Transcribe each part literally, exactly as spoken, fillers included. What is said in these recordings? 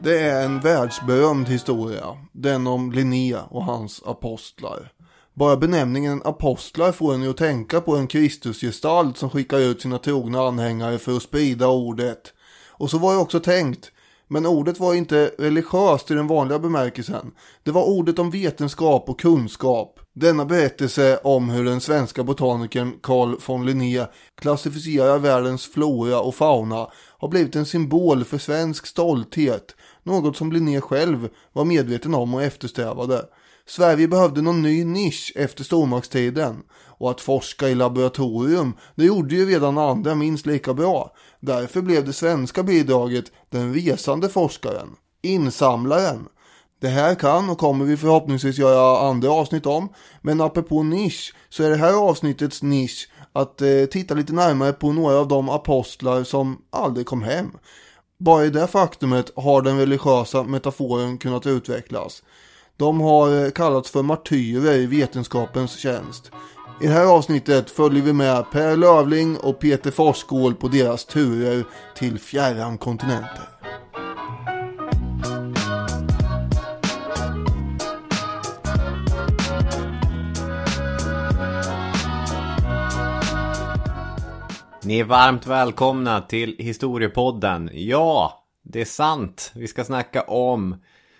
Det är en världsberömd historia, den om Linné och hans apostlar. Bara benämningen apostlar får en ju att tänka på en Kristusgestalt som skickar ut sina trogna anhängare för att sprida ordet. Och så var det också tänkt. Men ordet var inte religiöst i den vanliga bemärkelsen. Det var ordet om vetenskap och kunskap. Denna berättelse om hur den svenska botanikern Carl von Linné klassificerar världens flora och fauna har blivit en symbol för svensk stolthet. Något som Linné själv var medveten om och eftersträvade. Sverige behövde någon ny nisch efter stormaktstiden. Och att forska i laboratorium, det gjorde ju redan andra minst lika bra. Därför blev det svenska bidraget den resande forskaren, insamlaren. Det här kan och kommer vi förhoppningsvis göra andra avsnitt om. Men apropå nisch så är det här avsnittets nisch att eh, titta lite närmare på några av de apostlar som aldrig kom hem. Bara i det faktumet har den religiösa metaforen kunnat utvecklas. De har kallats för martyrer i vetenskapens tjänst. I det här avsnittet följer vi med Per Lövling och Peter Forsskål på deras turer till fjärran kontinenter. Ni är varmt välkomna till Historiepodden. Ja, det är sant. Vi ska snacka om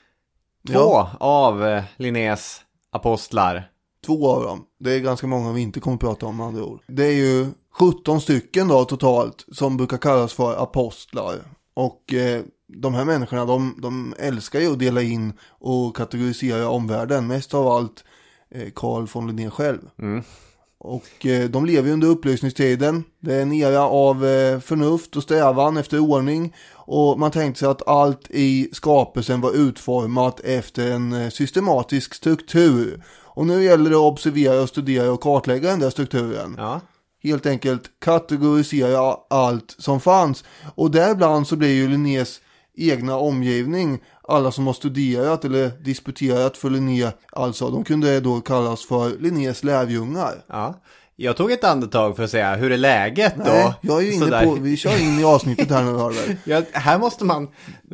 två ja. av Linnés apostlar. Två av dem. Det är ganska många vi inte kommer att prata om med andra ord. Det är ju sjutton stycken då totalt som brukar kallas för apostlar. Och eh, de här människorna de, de älskar ju att dela in och kategorisera omvärlden. Mest av allt eh, Carl von Linné själv. Mm. Och eh, de lever under upplysningstiden. Det är en era av eh, förnuft och strävan efter ordning. Och man tänkte sig att allt i skapelsen var utformat efter en eh, systematisk struktur. Och nu gäller det att observera och studera och kartlägga den där strukturen. Ja. Helt enkelt kategorisera allt som fanns. Och däribland så blir ju Linnés egna omgivning, alla som har studerat eller disputerat för Linné, alltså de kunde då kallas för Linnés lärjungar. Ja. Jag tog ett andetag för att säga, hur är läget då? Nej, jag är ju inne Sådär. på, vi kör in i avsnittet här nu. Hörde. Ja, här måste man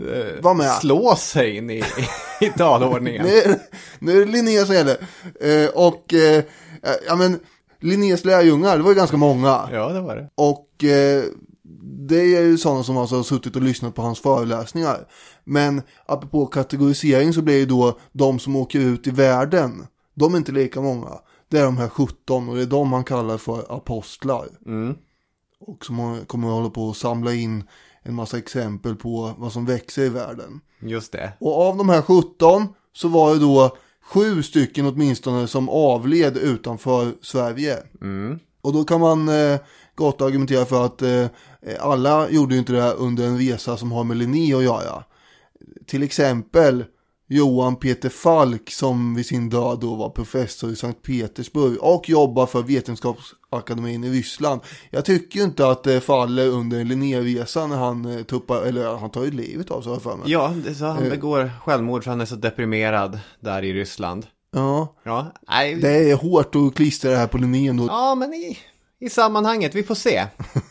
eh, slå sig in i, i, i talordningen. nu, nu är det Linné som gäller. Eh, och, eh, ja men, Linnés lärjungar, det var ju ganska många. Ja, det var det. Och eh, det är ju sådana som alltså har suttit och lyssnat på hans föreläsningar. Men apropå kategorisering så blir det då de som åker ut i världen. De är inte lika många. Det är de här sjutton och det är de man kallar för apostlar. Mm. Och som kommer att hålla på att samla in en massa exempel på vad som växer i världen. Just det. Och av de här sjutton så var det då sju stycken åtminstone som avled utanför Sverige. Mm. Och då kan man eh, gott argumentera för att eh, alla gjorde ju inte det under en resa som har med Linné att göra. Till exempel Johan Peter Falk som vid sin död då var professor i Sankt Petersburg och jobbar för Vetenskapsakademin i Ryssland. Jag tycker ju inte att det faller under Linné-resan när han eh, tuppar, eller han tar ju livet av sig för mig. Ja, det så han begår självmord för han är så deprimerad där i Ryssland. Ja, ja nej. Det är hårt att klistra det här på Linné ändå. Ja, men i, i sammanhanget, vi får se.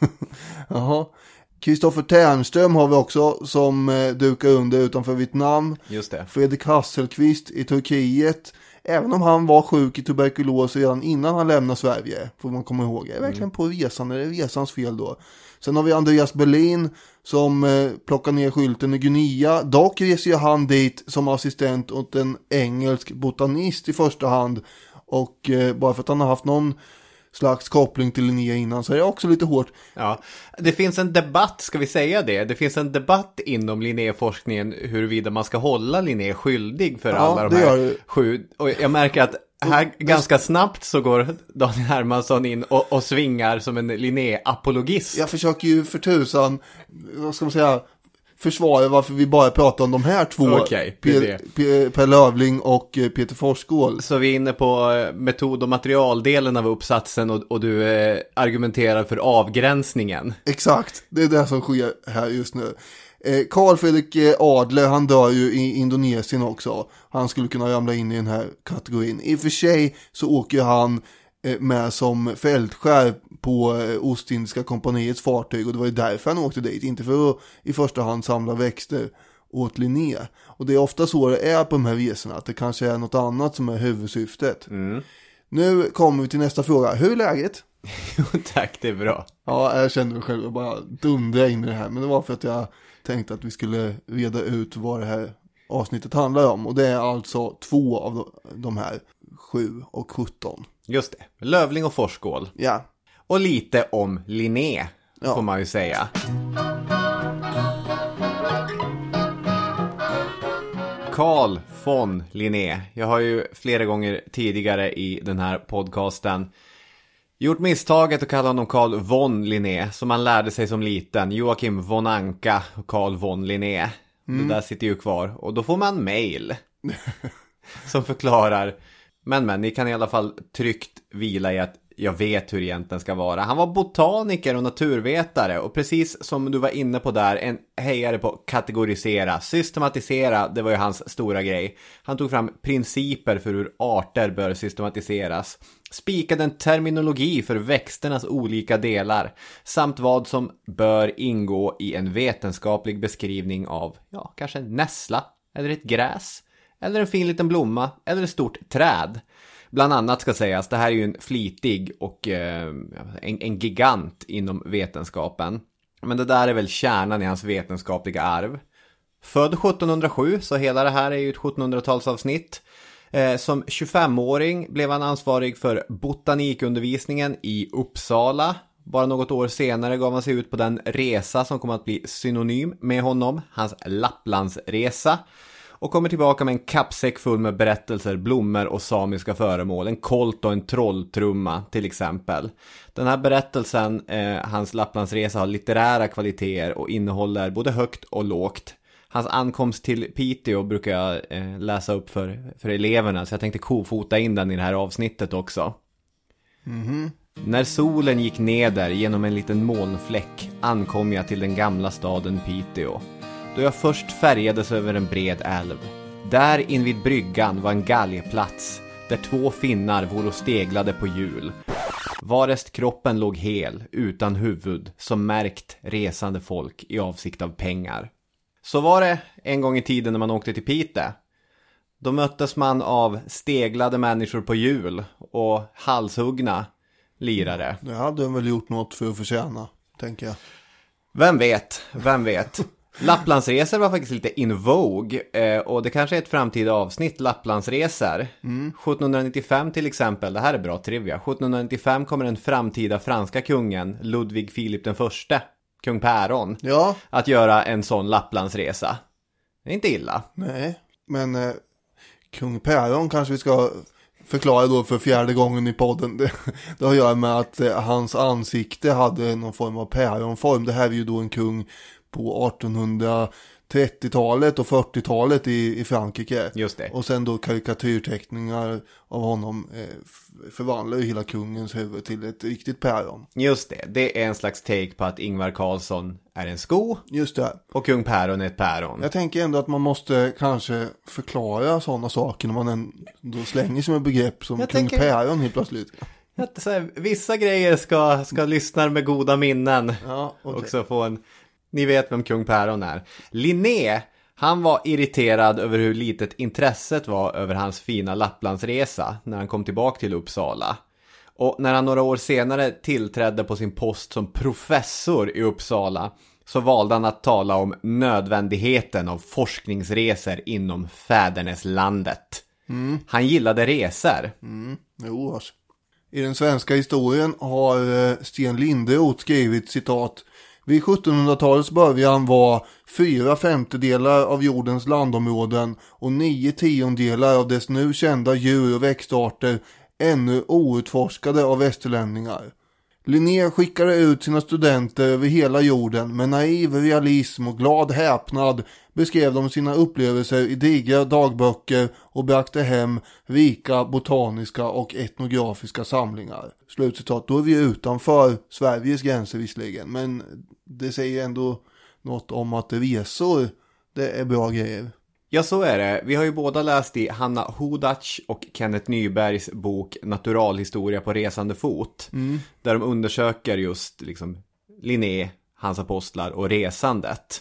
Jaha. Kristoffer Ternström har vi också som eh, dukar under utanför Vietnam. Just det. Fredrik Hasselqvist i Turkiet. Även om han var sjuk i tuberkulos redan innan han lämnade Sverige. Får man komma ihåg. Det är verkligen på resan. Det är resans fel då. Sen har vi Andreas Berlin som eh, plockar ner skylten i Guinea. Dock reser ju han dit som assistent åt en engelsk botanist i första hand. Och eh, bara för att han har haft någon slags koppling till Linné innan så är det också lite hårt. Ja, det finns en debatt, ska vi säga det? Det finns en debatt inom Linné-forskningen huruvida man ska hålla Linné skyldig för ja, alla de här sju. Och jag märker att här och, ganska snabbt så går Daniel Hermansson in och, och svingar som en Linné-apologist. Jag försöker ju för tusan, vad ska man säga, försvara varför vi bara pratar om de här två. Okay, Per, Per, Per Lövling och Peter Forsskål. Så vi är inne på metod- och materialdelen av uppsatsen och, och du eh, argumenterar för avgränsningen. Exakt, det är det som sker här just nu. Eh, Carl Fredrik Adler, han dör ju i Indonesien också. Han skulle kunna ramla in i den här kategorin. I och för sig så åker han med som fältskär på Ostindiska kompaniets fartyg och det var ju därför han åkte dit, inte för att i första hand samla växter åt Linné. Och det är ofta så det är på de här resorna, att det kanske är något annat som är huvudsyftet. Mm. Nu kommer vi till nästa fråga. Hur är läget? Jo tack, det är bra. Ja, jag kände mig själv bara dundra in i det här. Men det var för att jag tänkte att vi skulle reda ut vad det här avsnittet handlar om. Och det är alltså två av de här, sju och sjutton. Just det, Lövling och Forsskål. Ja. Och lite om Linné, ja. Får man ju säga. Carl von Linné. Jag har ju flera gånger tidigare i den här podcasten gjort misstaget att kalla honom Carl von Linné, som man lärde sig som liten. Joakim von Anka och Carl von Linné. Mm. Det där sitter ju kvar. Och då får man mail som förklarar. Men men, ni kan i alla fall tryggt vila i att jag vet hur det egentligen ska vara. Han var botaniker och naturvetare. Och precis som du var inne på där, en hejare på kategorisera, systematisera, det var ju hans stora grej. Han tog fram principer för hur arter bör systematiseras. Spikade en terminologi för växternas olika delar. Samt vad som bör ingå i en vetenskaplig beskrivning av, ja, kanske en nässla, eller ett gräs, eller en fin liten blomma, eller ett stort träd. Bland annat ska sägas, det här är ju en flitig och eh, en, en gigant inom vetenskapen. Men det där är väl kärnan i hans vetenskapliga arv. Född sjuttonhundrasju, så hela det här är ju ett sjuttonhundratalsavsnitt. Eh, som tjugofemåring blev han ansvarig för botanikundervisningen i Uppsala. Bara något år senare gav han sig ut på den resa som kommer att bli synonym med honom, hans Lapplandsresa. Och kommer tillbaka med en kappsäck full med berättelser, blommor och samiska föremål. En kolt och en trolltrumma till exempel. Den här berättelsen, eh, hans Lapplandsresa, har litterära kvaliteter och innehåller både högt och lågt. Hans ankomst till Piteå brukar jag eh, läsa upp för, för eleverna. Så jag tänkte kofota in den i det här avsnittet också. Mhm. När solen gick neder genom en liten molnfläck ankom jag till den gamla staden Piteå. Då jag först färgades över en bred älv. Där invid bryggan var en galgplats, där två finnar vore och steglade på hjul. Varest kroppen låg hel, utan huvud, som märkt resande folk i avsikt av pengar. Så var det en gång i tiden när man åkte till Piteå. Då möttes man av steglade människor på hjul och halshuggna lirare. Det hade de väl gjort något för att förtjäna, tänker jag. Vem vet, vem vet. Lapplandsresor var faktiskt lite in vogue eh, och det kanske är ett framtida avsnitt, Lapplandsresor. Mm. sjuttonhundranittiofem till exempel, det här är bra trivia. sjuttonhundranittiofem kommer den framtida franska kungen Ludvig Filip den förste, kung Päron, ja. att göra en sån Lapplandsresa. Det är inte illa. Nej, men eh, kung Päron kanske vi ska förklara då för fjärde gången i podden. Det, det har att göra med att eh, hans ansikte hade någon form av päronform. Det här är ju då en kung på artonhundratrettiotalet och fyrtiotalet i, i Frankrike. Just det. Och sen då karikatyrteckningar av honom eh, förvandlar ju hela kungens huvud till ett riktigt päron. Just det, det är en slags take på att Ingvar Carlsson är en sko. Just det. Och kung Päron är ett päron. Jag tänker ändå att man måste kanske förklara sådana saker när man ändå slänger sig med begrepp som Jag kung tänker... Päron helt plötsligt. Så här, vissa grejer ska, ska lyssna med goda minnen. Ja, okay. Också få en... Ni vet vem kung Päron är. Linné, han var irriterad över hur litet intresset var över hans fina Lapplandsresa när han kom tillbaka till Uppsala. Och när han några år senare tillträdde på sin post som professor i Uppsala så valde han att tala om nödvändigheten av forskningsresor inom fäderneslandet. Mm. Han gillade resor. Mm. Jo, alltså. I den svenska historien har Sten Linderoth skrivit citat: vid sjuttonhundratalets början var fyra femtedelar av jordens landområden och nio tiondelar av dess nu kända djur- och växtarter ännu outforskade av västerlänningar. Linné skickade ut sina studenter över hela jorden med naiv realism och glad häpnad beskrev de sina upplevelser i digra dagböcker och bragte hem rika botaniska och etnografiska samlingar. Slutcitat. Då är vi utanför Sveriges gränser visserligen, men det säger ändå något om att resor, det är bra grejer. Ja, så är det. Vi har ju båda läst i Hanna Hodac och Kenneth Nybergs bok Naturalhistoria på resande fot. Mm. Där de undersöker just liksom Linné, hans apostlar och resandet.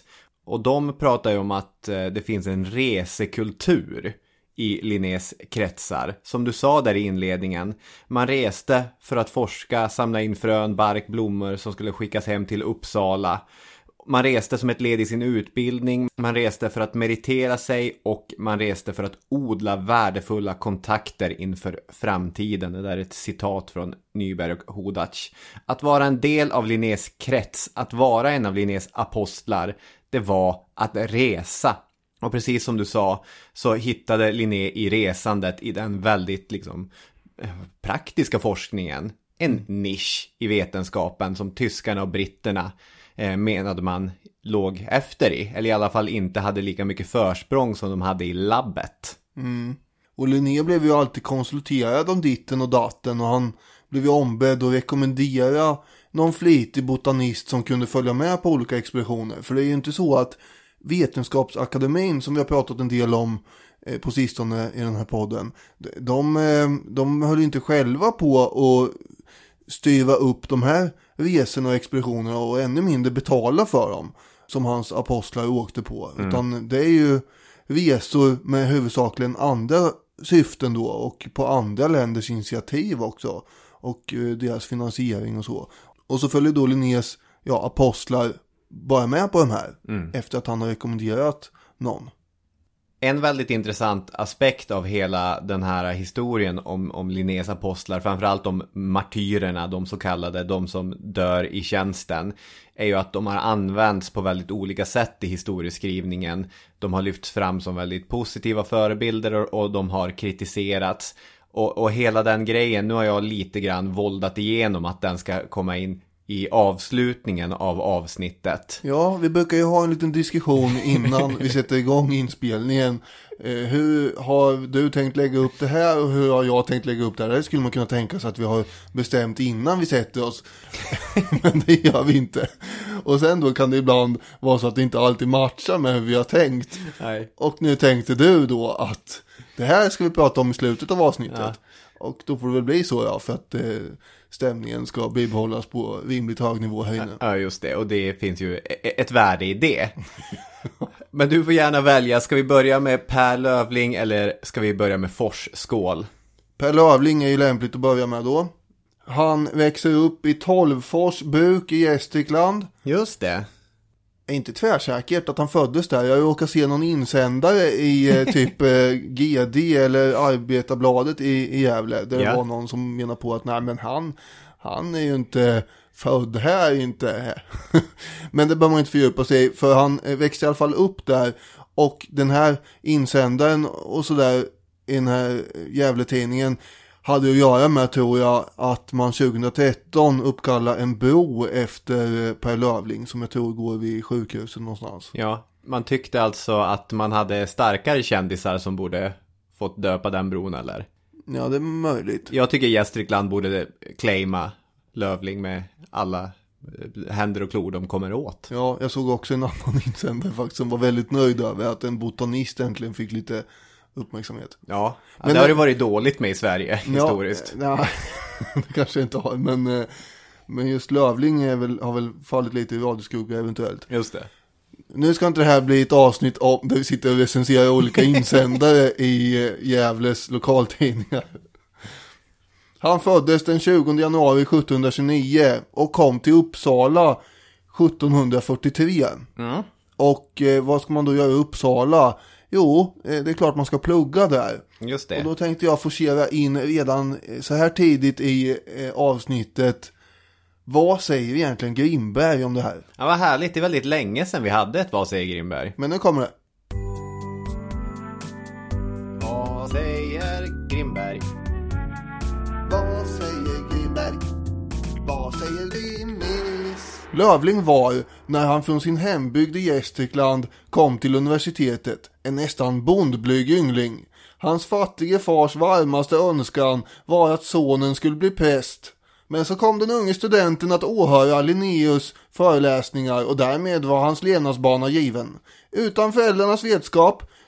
Och de pratar ju om att det finns en resekultur i Linnés kretsar. Som du sa där i inledningen. Man reste för att forska, samla in frön, bark, blommor som skulle skickas hem till Uppsala. Man reste som ett led i sin utbildning. Man reste för att meritera sig och man reste för att odla värdefulla kontakter inför framtiden. Det där är ett citat från Nyberg och Hodac. Att vara en del av Linnés krets, att vara en av Linnés apostlar, det var att resa. Och precis som du sa så hittade Linné i resandet i den väldigt liksom praktiska forskningen en nisch i vetenskapen som tyskarna och britterna eh, menade man låg efter i. Eller i alla fall inte hade lika mycket försprång som de hade i labbet. Mm. Och Linné blev ju alltid konsulterad om ditten och datten och han blev ju ombedd att rekommendera någon flitig botanist som kunde följa med på olika expeditioner. För det är ju inte så att Vetenskapsakademin som vi har pratat en del om eh, på sistone i den här podden, de, eh, de höll inte själva på att styra upp de här resorna och expeditionerna och ännu mindre betala för dem som hans apostlar åkte på. Mm. Utan det är ju resor med huvudsakligen andra syften då och på andra länders initiativ också och eh, deras finansiering och så. Och så följer då Linnés ja, apostlar bara med på de här mm. efter att han har rekommenderat någon. En väldigt intressant aspekt av hela den här historien om, om Linnés apostlar, framförallt om martyrerna, de så kallade, de som dör i tjänsten, är ju att de har använts på väldigt olika sätt i historieskrivningen. De har lyfts fram som väldigt positiva förebilder och, och de har kritiserats. Och, och hela den grejen, nu har jag lite grann våldat igenom att den ska komma in i avslutningen av avsnittet. Ja, vi brukar ju ha en liten diskussion innan vi sätter igång inspelningen. Eh, hur har du tänkt lägga upp det här och hur har jag tänkt lägga upp det här? Det skulle man kunna tänka sig att vi har bestämt innan vi sätter oss. Men det gör vi inte. Och sen då kan det ibland vara så att det inte alltid matchar med hur vi har tänkt. Nej. Och nu tänkte du då att det här ska vi prata om i slutet av avsnittet. Ja. Och då får det väl bli så, ja, för att eh, stämningen ska bibehållas på rimligt hög nivå här inne. Ja, just det. Och det finns ju ett värde i det. Men du får gärna välja. Ska vi börja med Per Lövling eller ska vi börja med Forsskål? Per Lövling är ju lämpligt att börja med då. Han växer upp i Tolvfors bruk i Gästrikland. Just det. Är inte tvärsäkert att han föddes där. Jag råkar se någon insändare i typ G D eller Arbetarbladet i, i Gävle. Där yeah. det var någon som menar på att nej men han, han är ju inte född här inte. Men det behöver man inte fördjupa sig för han växte i alla fall upp där. Och den här insändaren och sådär i den här Gävletidningen hade att göra med, tror jag, att man tjugohundratretton uppkallar en bro efter Per Lövling som jag tror går vid sjukhuset någonstans. Ja, man tyckte alltså att man hade starkare kändisar som borde fått döpa den bron, eller? Ja, det är möjligt. Jag tycker Gästrikland borde claima Lövling med alla händer och klor de kommer åt. Ja, jag såg också en annan insändare faktiskt som var väldigt nöjd över att en botanist äntligen fick lite uppmärksamhet. Ja, men det har ju varit dåligt med i Sverige historiskt. Ja, det kanske inte har, men, men just Lövling är väl, har väl fallit lite i radioskugga eventuellt. Just det. Nu ska inte det här bli ett avsnitt om, där vi sitter och recenserar olika insändare i Gävles lokaltidningar. Han föddes den tjugonde januari sjuttonhundratjugonio och kom till Uppsala sjuttonhundrafyrtiotre. Mm. Och eh, vad ska man då göra i Uppsala? Jo, det är klart man ska plugga där. Just det. Och då tänkte jag forcera in redan så här tidigt i avsnittet. Vad säger egentligen Grimberg om det här? Ja, vad härligt. Det är väldigt länge sedan vi hade ett Vad säger Grimberg? Men nu kommer det. Vad säger Grimberg? Vad säger Grimberg? Vad säger Grimmis? Lövling var, när han från sin hembygd i Gästrikland kom till universitetet, en nästan bondblyg yngling. Hans fattige fars varmaste önskan var att sonen skulle bli präst. Men så kom den unge studenten att åhöra Linnaeus föreläsningar och därmed var hans levnadsbana given. Utan föräldrarnas vetskap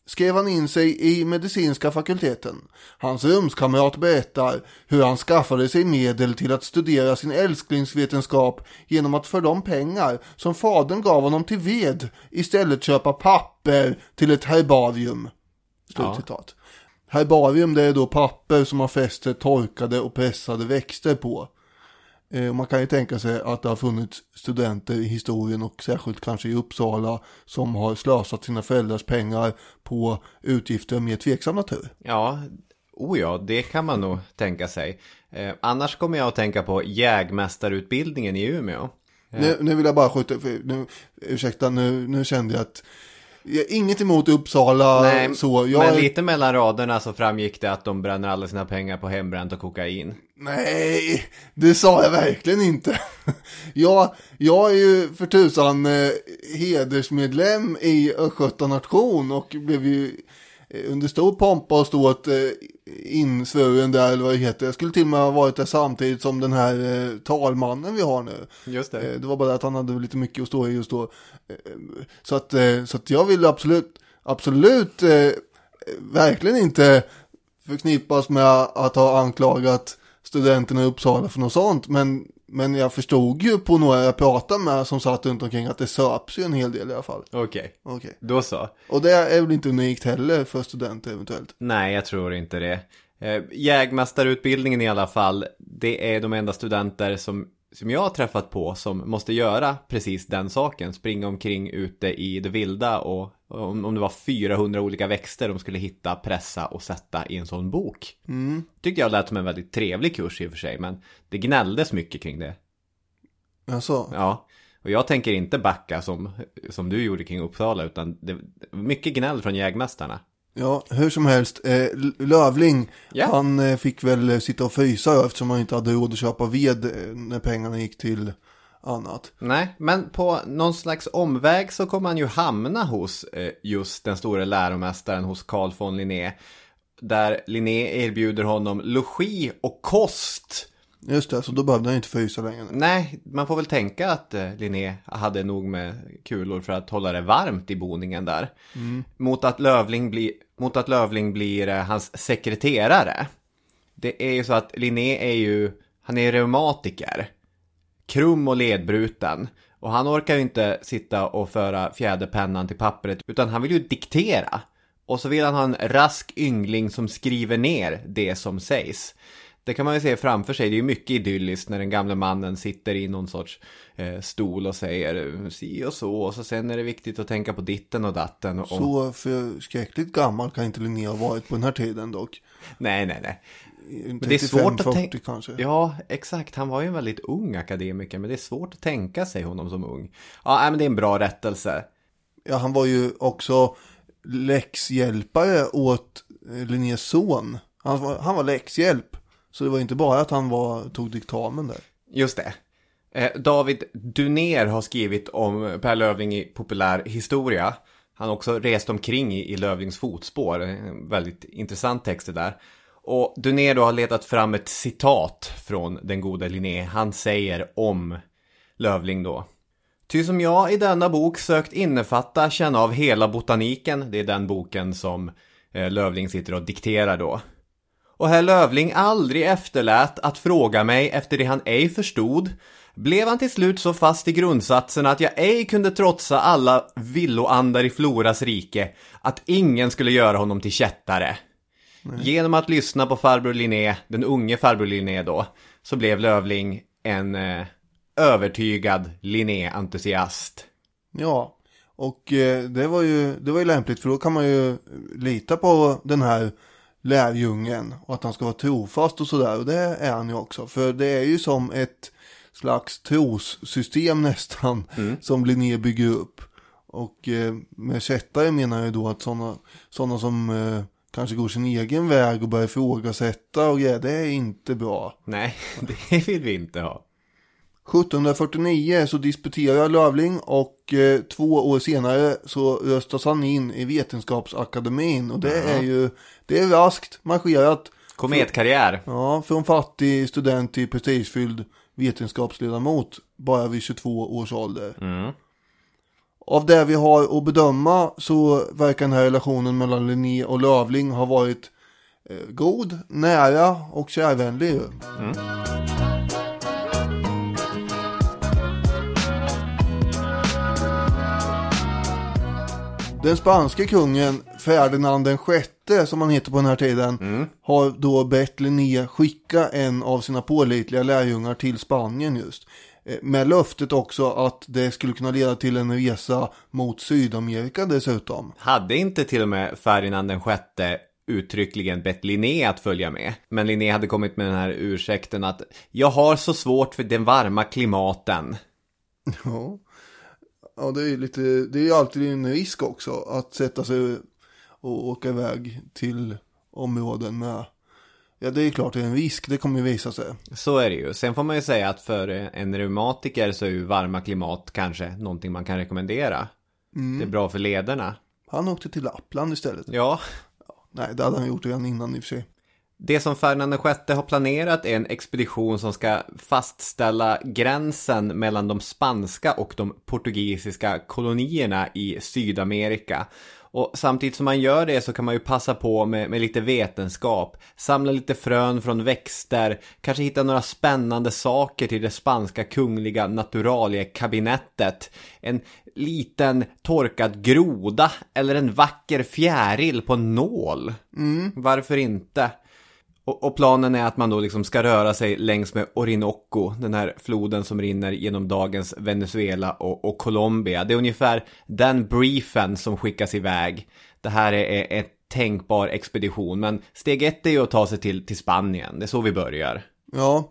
skrev han in sig i medicinska fakulteten. Hans rumskamrat berättar hur han skaffade sig medel till att studera sin älsklingsvetenskap genom att för de pengar som fadern gav honom till ved istället köpa papper till ett herbarium. Slutcitat. Ja. Herbarium, det är då papper som har fäster torkade och pressade växter på. Eh, man kan ju tänka sig att det har funnits studenter i historien och särskilt kanske i Uppsala som har slösat sina föräldrars pengar på utgifter med tveksam natur. Ja, oh ja, det kan man nog tänka sig. Eh, annars kommer jag att tänka på jägmästarutbildningen i Umeå. Eh. Nu, nu vill jag bara skjuta, för nu, ursäkta, nu, nu kände jag att jag är inget emot Uppsala. Nej, så. Jag men är... lite mellan raderna så framgick det att de bränner alla sina pengar på hembränt och kokain. Nej, det sa jag verkligen inte. jag, jag är ju för tusan eh, hedersmedlem i Östgöta nation och blev ju eh, under stor pompa och stått eh, insvuren där, eller vad det heter. Jag skulle till och med ha varit där samtidigt som den här eh, talmannen vi har nu. Just det. Eh, det var bara att han hade lite mycket att stå i just då. Eh, så, att, eh, så att jag vill absolut, absolut eh, verkligen inte förknippas med att ha anklagat studenterna i Uppsala för något sånt, men, men jag förstod ju på några jag pratade med som satt runt omkring att det söps ju en hel del i alla fall. Okej, okay. okay. Då så. Och det är väl inte unikt heller för studenter eventuellt? Nej, jag tror inte det. Eh, jägmästarutbildningen i alla fall, det är de enda studenter som, som jag har träffat på som måste göra precis den saken. Springa omkring ute i det vilda och om, om det var fyrahundra olika växter de skulle hitta, pressa och sätta i en sån bok. Mm. Tyckte jag lät som en väldigt trevlig kurs i och för sig, men det gnälldes mycket kring det. Jaså? Ja, och jag tänker inte backa som, som du gjorde kring Uppsala, utan det mycket gnäll från jägmästarna. Ja, hur som helst, eh, Lövling, ja. han eh, fick väl sitta och frysa eftersom han inte hade råd att köpa ved eh, när pengarna gick till annat. Nej, men på någon slags omväg så kommer han ju hamna hos eh, just den stora läromästaren, hos Carl von Linné, där Linné erbjuder honom logi och kost. Just det, så då behövde han inte frysa längre. Nej, man får väl tänka att eh, Linné hade nog med kulor för att hålla det varmt i boningen där. Mm. Mot att Lövling, bli, mot att Lövling blir eh, hans sekreterare. Det är ju så att Linné är ju, han är reumatiker. Krum och ledbruten. Och han orkar ju inte sitta och föra fjäderpennan till pappret, utan han vill ju diktera. Och så vill han ha en rask yngling som skriver ner det som sägs. Det kan man ju se framför sig. Det är ju mycket idylliskt när den gamla mannen sitter i någon sorts eh, stol och säger si och så. Och så sen är det viktigt att tänka på ditten och datten. Och... Så förskräckligt gammal kan inte Linné ha varit på den här tiden dock. Nej, nej, nej. Men det är svårt att tänka. Kanske. Ja, exakt. Han var ju en väldigt ung akademiker, men det är svårt att tänka sig honom som ung. Ja, men det är en bra rättelse. Ja, han var ju också läxhjälpare åt Linnés son. Han var, han var läxhjälp. Så det var inte bara att han var, tog diktamen där. Just det. Eh, David Dunér har skrivit om Per Lövling i populär historia. Han har också rest omkring i, i Lövlings fotspår. En väldigt intressant text det där. Och Dunér då har letat fram ett citat från den gode Linné. Han säger om Lövling då: ty som jag i denna bok sökt innefatta känna av hela botaniken. Det är den boken som eh, Lövling sitter och dikterar då. Och herr Lövling aldrig efterlät att fråga mig efter det han ej förstod, blev han till slut så fast i grundsatsen att jag ej kunde trotsa alla villoandar i Floras rike, att ingen skulle göra honom till kättare. Nej. Genom att lyssna på farbror Linné, den unge farbror Linné då, så blev Lövling en eh, övertygad Linné-entusiast. Ja, och eh, det var ju det var ju lämpligt, för då kan man ju lita på den här lärjungen och att han ska vara trofast och sådär, och det är han ju också, för det är ju som ett slags trossystem nästan mm. som Linné bygger upp. Och eh, med kättare menar jag då att sådana såna som eh, kanske går sin egen väg och börjar ifrågasätta och ja, det är inte bra. Nej, det vill vi inte ha. sjuttonhundrafyrtionio så disputerar Lövling och eh, två år senare så röstas han in i Vetenskapsakademin, och det mm. är ju det är raskt marscherat. Kometkarriär. Ja, från fattig student till prestigefylld vetenskapsledamot bara vid tjugotvå års ålder. Mm. Av det vi har att bedöma så verkar den här relationen mellan Linné och Löfling ha varit eh, god, nära och kärvänlig. Mm. Den spanske kungen Ferdinand den sjätte, som han heter på den här tiden, mm. har då bett Linné skicka en av sina pålitliga lärjungar till Spanien just. Med löftet också att det skulle kunna leda till en resa mot Sydamerika dessutom. Hade inte till och med Ferdinand den sjätte uttryckligen bett Linné att följa med? Men Linné hade kommit med den här ursäkten att jag har så svårt för den varma klimaten. Ja. Ja, det är ju lite, det är ju alltid en risk också att sätta sig och åka iväg till områden med, ja det är klart det är en risk, det kommer ju visa sig. Så är det ju. Sen får man ju säga att för en reumatiker så är ju varma klimat kanske någonting man kan rekommendera. Mm. Det är bra för lederna. Han åkte till Lappland istället. Ja. ja. Nej, det hade han gjort redan innan i och för sig. Det som Ferdinand den sjätte har planerat är en expedition som ska fastställa gränsen mellan de spanska och de portugisiska kolonierna i Sydamerika. Och samtidigt som man gör det så kan man ju passa på med, med lite vetenskap, samla lite frön från växter, kanske hitta några spännande saker till det spanska kungliga naturaliekabinettet. En liten torkad groda eller en vacker fjäril på en nål. Mm. Varför inte? Och, och planen är att man då liksom ska röra sig längs med Orinoco, den här floden som rinner genom dagens Venezuela och, och Colombia. Det är ungefär den briefen som skickas iväg. Det här är ett tänkbar expedition, men steg ett är ju att ta sig till, till Spanien. Det är så vi börjar. Ja,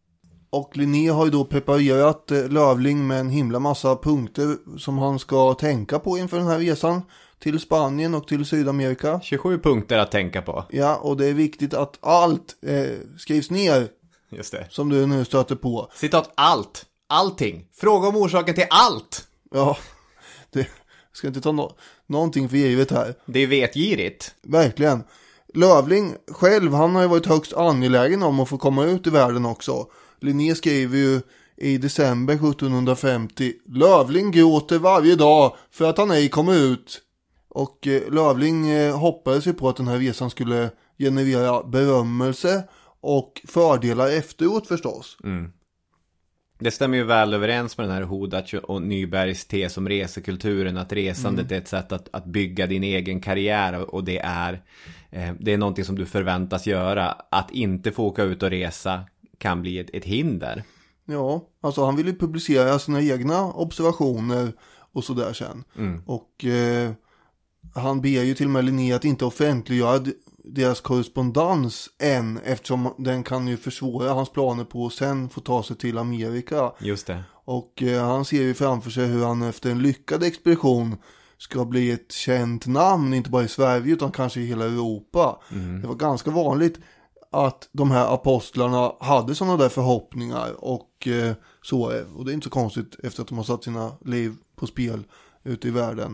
och Linné har ju då preparerat eh, Löfling med en himla massa punkter som han ska tänka på inför den här resan till Spanien och till Sydamerika. tjugosju punkter att tänka på. Ja, och det är viktigt att allt eh, skrivs ner. Just det. Som du nu stöter på. Citat allt. Allting. Fråga om orsaken till allt. Ja, det ska inte ta no- någonting för givet här. Det är vetgirigt. Verkligen. Löfling själv, han har ju varit högst angelägen om att få komma ut i världen också. Linné skriver ju i december sjuttonhundrafemtio: Löfling gråter varje dag för att han ej kommer ut. Och eh, Löfling eh, hoppades ju på att den här resan skulle generera berömmelse och fördelar efteråt förstås. Mm. Det stämmer ju väl överens med den här Hodac och Nybergs tes om resekulturen, att resandet mm. är ett sätt att, att bygga din egen karriär, och det är, eh, det är någonting som du förväntas göra. Att inte få åka ut och resa kan bli ett, ett hinder. Ja, alltså han ville publicera sina egna observationer och sådär sen. Mm. Och eh, han ber ju till och med Linné att inte offentliggöra deras korrespondens än, eftersom den kan ju försvåra hans planer på att sen få ta sig till Amerika. Just det. Och eh, han ser ju framför sig hur han efter en lyckad expedition ska bli ett känt namn, inte bara i Sverige utan kanske i hela Europa. Mm. Det var ganska vanligt att de här apostlarna hade sådana där förhoppningar, och eh, så är, och det är inte så konstigt efter att de har satt sina liv på spel ute i världen.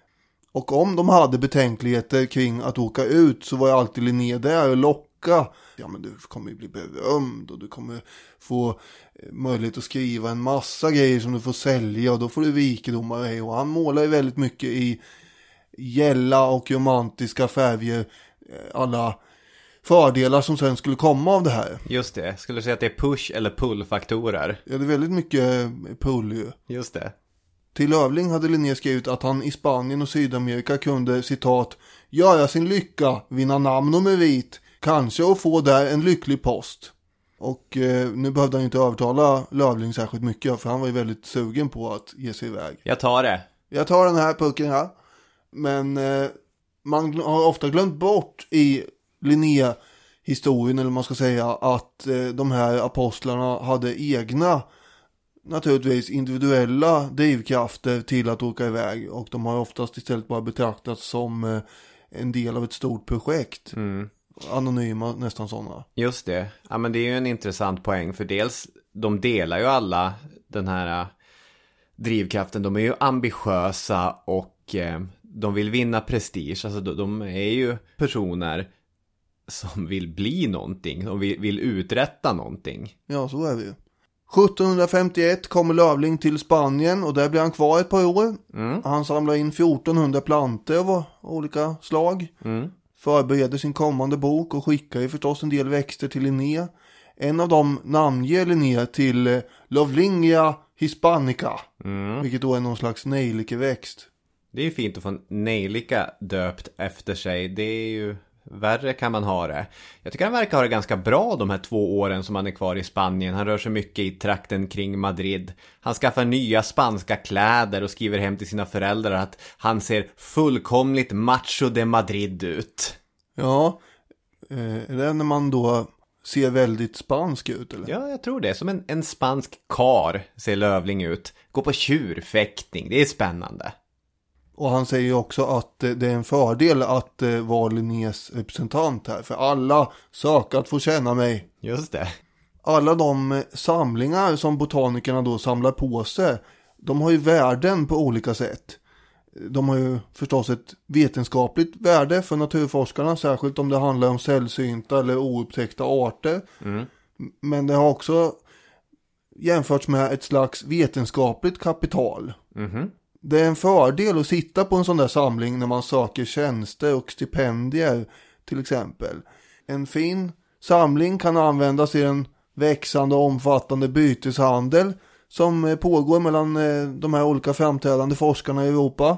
Och om de hade betänkligheter kring att åka ut, så var jag alltid Linné där och locka. Ja, men du kommer ju bli berömd och du kommer få möjlighet att skriva en massa grejer som du får sälja, och då får du rikedomar. Och han målar ju väldigt mycket i gälla och romantiska färger, alla fördelar som sen skulle komma av det här. Just det, skulle du säga att det är push- eller pull-faktorer? Ja, det är väldigt mycket pull ju. Just det. Till Löfling hade Linné skrivit att han i Spanien och Sydamerika kunde, citat, göra sin lycka, vinna namn och merit, kanske och få där en lycklig post. Och eh, nu behövde han inte övertala Löfling särskilt mycket, för han var ju väldigt sugen på att ge sig iväg. Jag tar det. Jag tar den här pucken här. Men eh, man har ofta glömt bort i Linné-historien, eller man ska säga, att eh, de här apostlarna hade egna, naturligtvis individuella drivkrafter till att åka iväg, och de har oftast istället bara betraktats som eh, en del av ett stort projekt. Mm. Anonyma, nästan sådana. Just det. Ja, men det är ju en intressant poäng, för dels, de delar ju alla den här drivkraften. De är ju ambitiösa och eh, de vill vinna prestige. Alltså de, de är ju personer som vill bli någonting, och vill, vill uträtta någonting. Ja, så är vi ju. sjuttonhundrafemtioett kommer Löfling till Spanien och där blir han kvar ett par år. Mm. Han samlar in fjortonhundra plantor av olika slag. Mm. Förbereder sin kommande bok och skickar ju förstås en del växter till Linné. En av dem namnger Linné till Lovelingia hispanica. Mm. Vilket då är någon slags nejlikeväxt. Det är ju fint att få en nejlika döpt efter sig. Det är ju... Värre kan man ha det. Jag tycker han verkar ha det ganska bra de här två åren som han är kvar i Spanien. Han rör sig mycket i trakten kring Madrid. Han skaffar nya spanska kläder och skriver hem till sina föräldrar att han ser fullkomligt macho de Madrid ut. Ja, är det när man då ser väldigt spansk ut eller? Ja, jag tror det. Som en, en spansk kar ser Löfling ut. Går på tjurfäktning, det är spännande. Och han säger ju också att det är en fördel att vara Linnés representant här. För alla söker att få känna mig. Just det. Alla de samlingar som botanikerna då samlar på sig, de har ju värden på olika sätt. De har ju förstås ett vetenskapligt värde för naturforskarna, särskilt om det handlar om sällsynta eller oupptäckta arter. Mm. Men det har också jämförts med ett slags vetenskapligt kapital. Mhm. Det är en fördel att sitta på en sån där samling när man söker tjänster och stipendier till exempel. En fin samling kan användas i en växande och omfattande byteshandel som pågår mellan de här olika framträdande forskarna i Europa.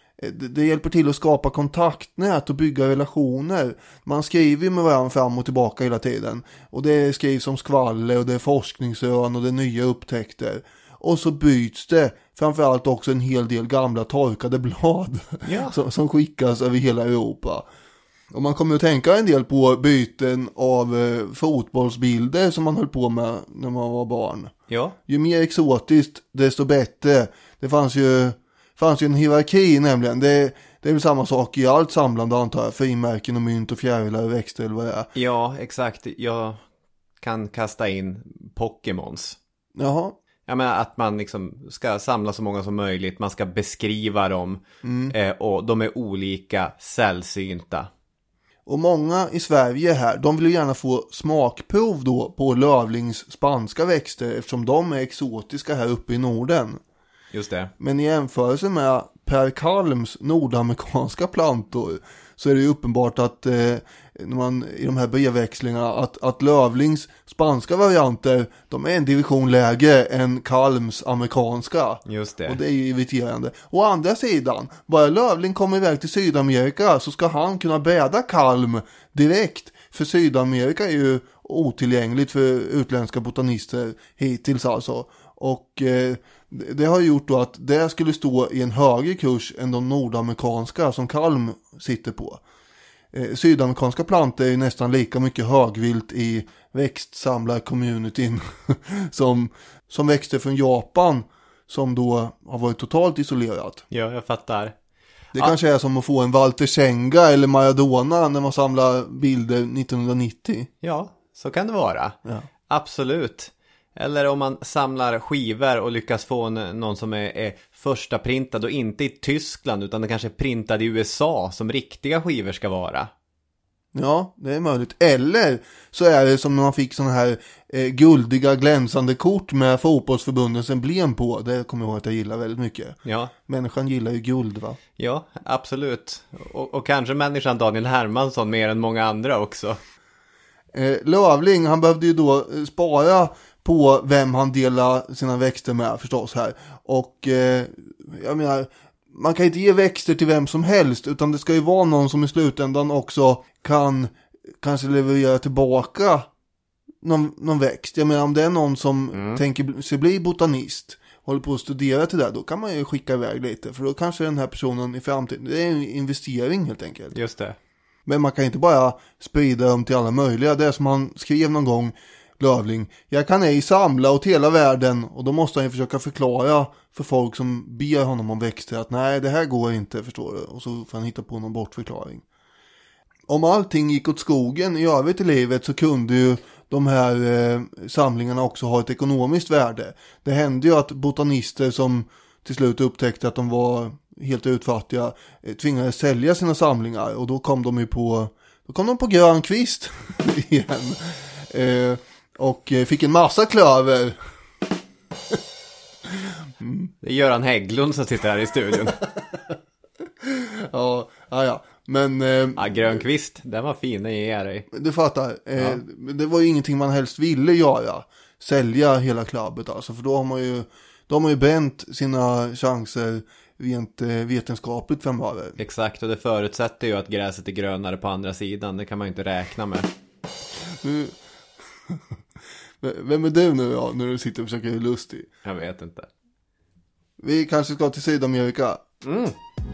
Det hjälper till att skapa kontaktnät och bygga relationer. Man skriver med varandra fram och tillbaka hela tiden. Och det skrivs om skvaller och det är forskningsrön och det är nya upptäckter. Och så byts det framförallt också en hel del gamla torkade blad ja. som, som skickas över hela Europa. Och man kommer att tänka en del på byten av eh, fotbollsbilder som man höll på med när man var barn. Ja. Ju mer exotiskt, desto bättre. Det fanns ju, fanns ju en hierarki nämligen. Det, det är väl samma sak i allt samlande antar jag. Frimärken och mynt och fjärilar och växter eller vad det är. Ja, exakt. Jag kan kasta in Pokémons. Jaha. Jag menar att man liksom ska samla så många som möjligt. Man ska beskriva dem. Mm. Eh, och de är olika, sällsynta. Och många i Sverige här, de vill ju gärna få smakprov då på Löflings spanska växter. Eftersom de är exotiska här uppe i Norden. Just det. Men i jämförelse med Per Kalms nordamerikanska plantor så är det ju uppenbart att eh, när man, i de här brevväxlingarna att, att Löflings spanska varianter, de är en division lägre än Kalms amerikanska. Just det. Och det är ju irriterande. Å andra sidan, bara Löfling kommer iväg till Sydamerika så ska han kunna bäda Kalm direkt. För Sydamerika är ju otillgängligt för utländska botanister hittills alltså. Och eh, det har gjort då att det skulle stå i en högre kurs än de nordamerikanska som Kalm sitter på. Eh, sydamerikanska plantor är nästan lika mycket högvilt i växtsamlar-communityn som, som växter från Japan som då har varit totalt isolerat. Ja, jag fattar. Det ah. kanske är som att få en Walter Senga eller Maradona när man samlar bilder nittonhundranittio. Ja, så kan det vara. Ja. Absolut. Eller om man samlar skivor och lyckas få en, någon som är, är första printad och inte i Tyskland utan det kanske är printad i U S A som riktiga skivor ska vara. Ja, det är möjligt. Eller så är det som när man fick såna här eh, guldiga glänsande kort med fotbollsförbundens emblem på. Det kommer jag ihåg att jag gillar väldigt mycket. Ja. Människan gillar ju guld, va? Ja, absolut. Och, och kanske människan Daniel Hermansson mer än många andra också. Eh, Löfling, han behövde ju då spara på vem han delar sina växter med förstås här. Och eh, jag menar, man kan inte ge växter till vem som helst utan det ska ju vara någon som i slutändan också kan kanske leverera tillbaka någon, någon växt. Jag menar om det är någon som mm. tänker sig bli botanist, håller på att studera till det, då kan man ju skicka iväg lite för då kanske den här personen i framtiden, det är en investering helt enkelt. Just det. Men man kan inte bara sprida dem till alla möjliga. Det är som han skrev någon gång, Löfling, jag kan ej samla åt hela världen, och då måste han ju försöka förklara för folk som ber honom om växter att nej, det här går inte, förstår du, och så får han hitta på någon bortförklaring. Om allting gick åt skogen i övrigt i livet så kunde ju de här eh, samlingarna också ha ett ekonomiskt värde. Det hände ju att botanister som till slut upptäckte att de var helt utfattiga eh, tvingades sälja sina samlingar, och då kom de ju på då kom de på grön kvist igen. Eh, och fick en massa klöver. Det är Göran Hägglund som sitter här i studion. ja, ja, ja. Men... Eh, ja, Grönqvist, den var fin, den ger jag dig. Du fattar. Eh, ja. Det var ju ingenting man helst ville göra. Sälja hela klubbet alltså. För då har man ju, då har man ju bränt sina chanser rent eh, vetenskapligt framöver. Exakt, och det förutsätter ju att gräset är grönare på andra sidan. Det kan man ju inte räkna med. Nu... Vem är du nu ja, när du sitter och försöker göra lustig? Jag vet inte. Vi kanske ska till Sydamerika. Mm.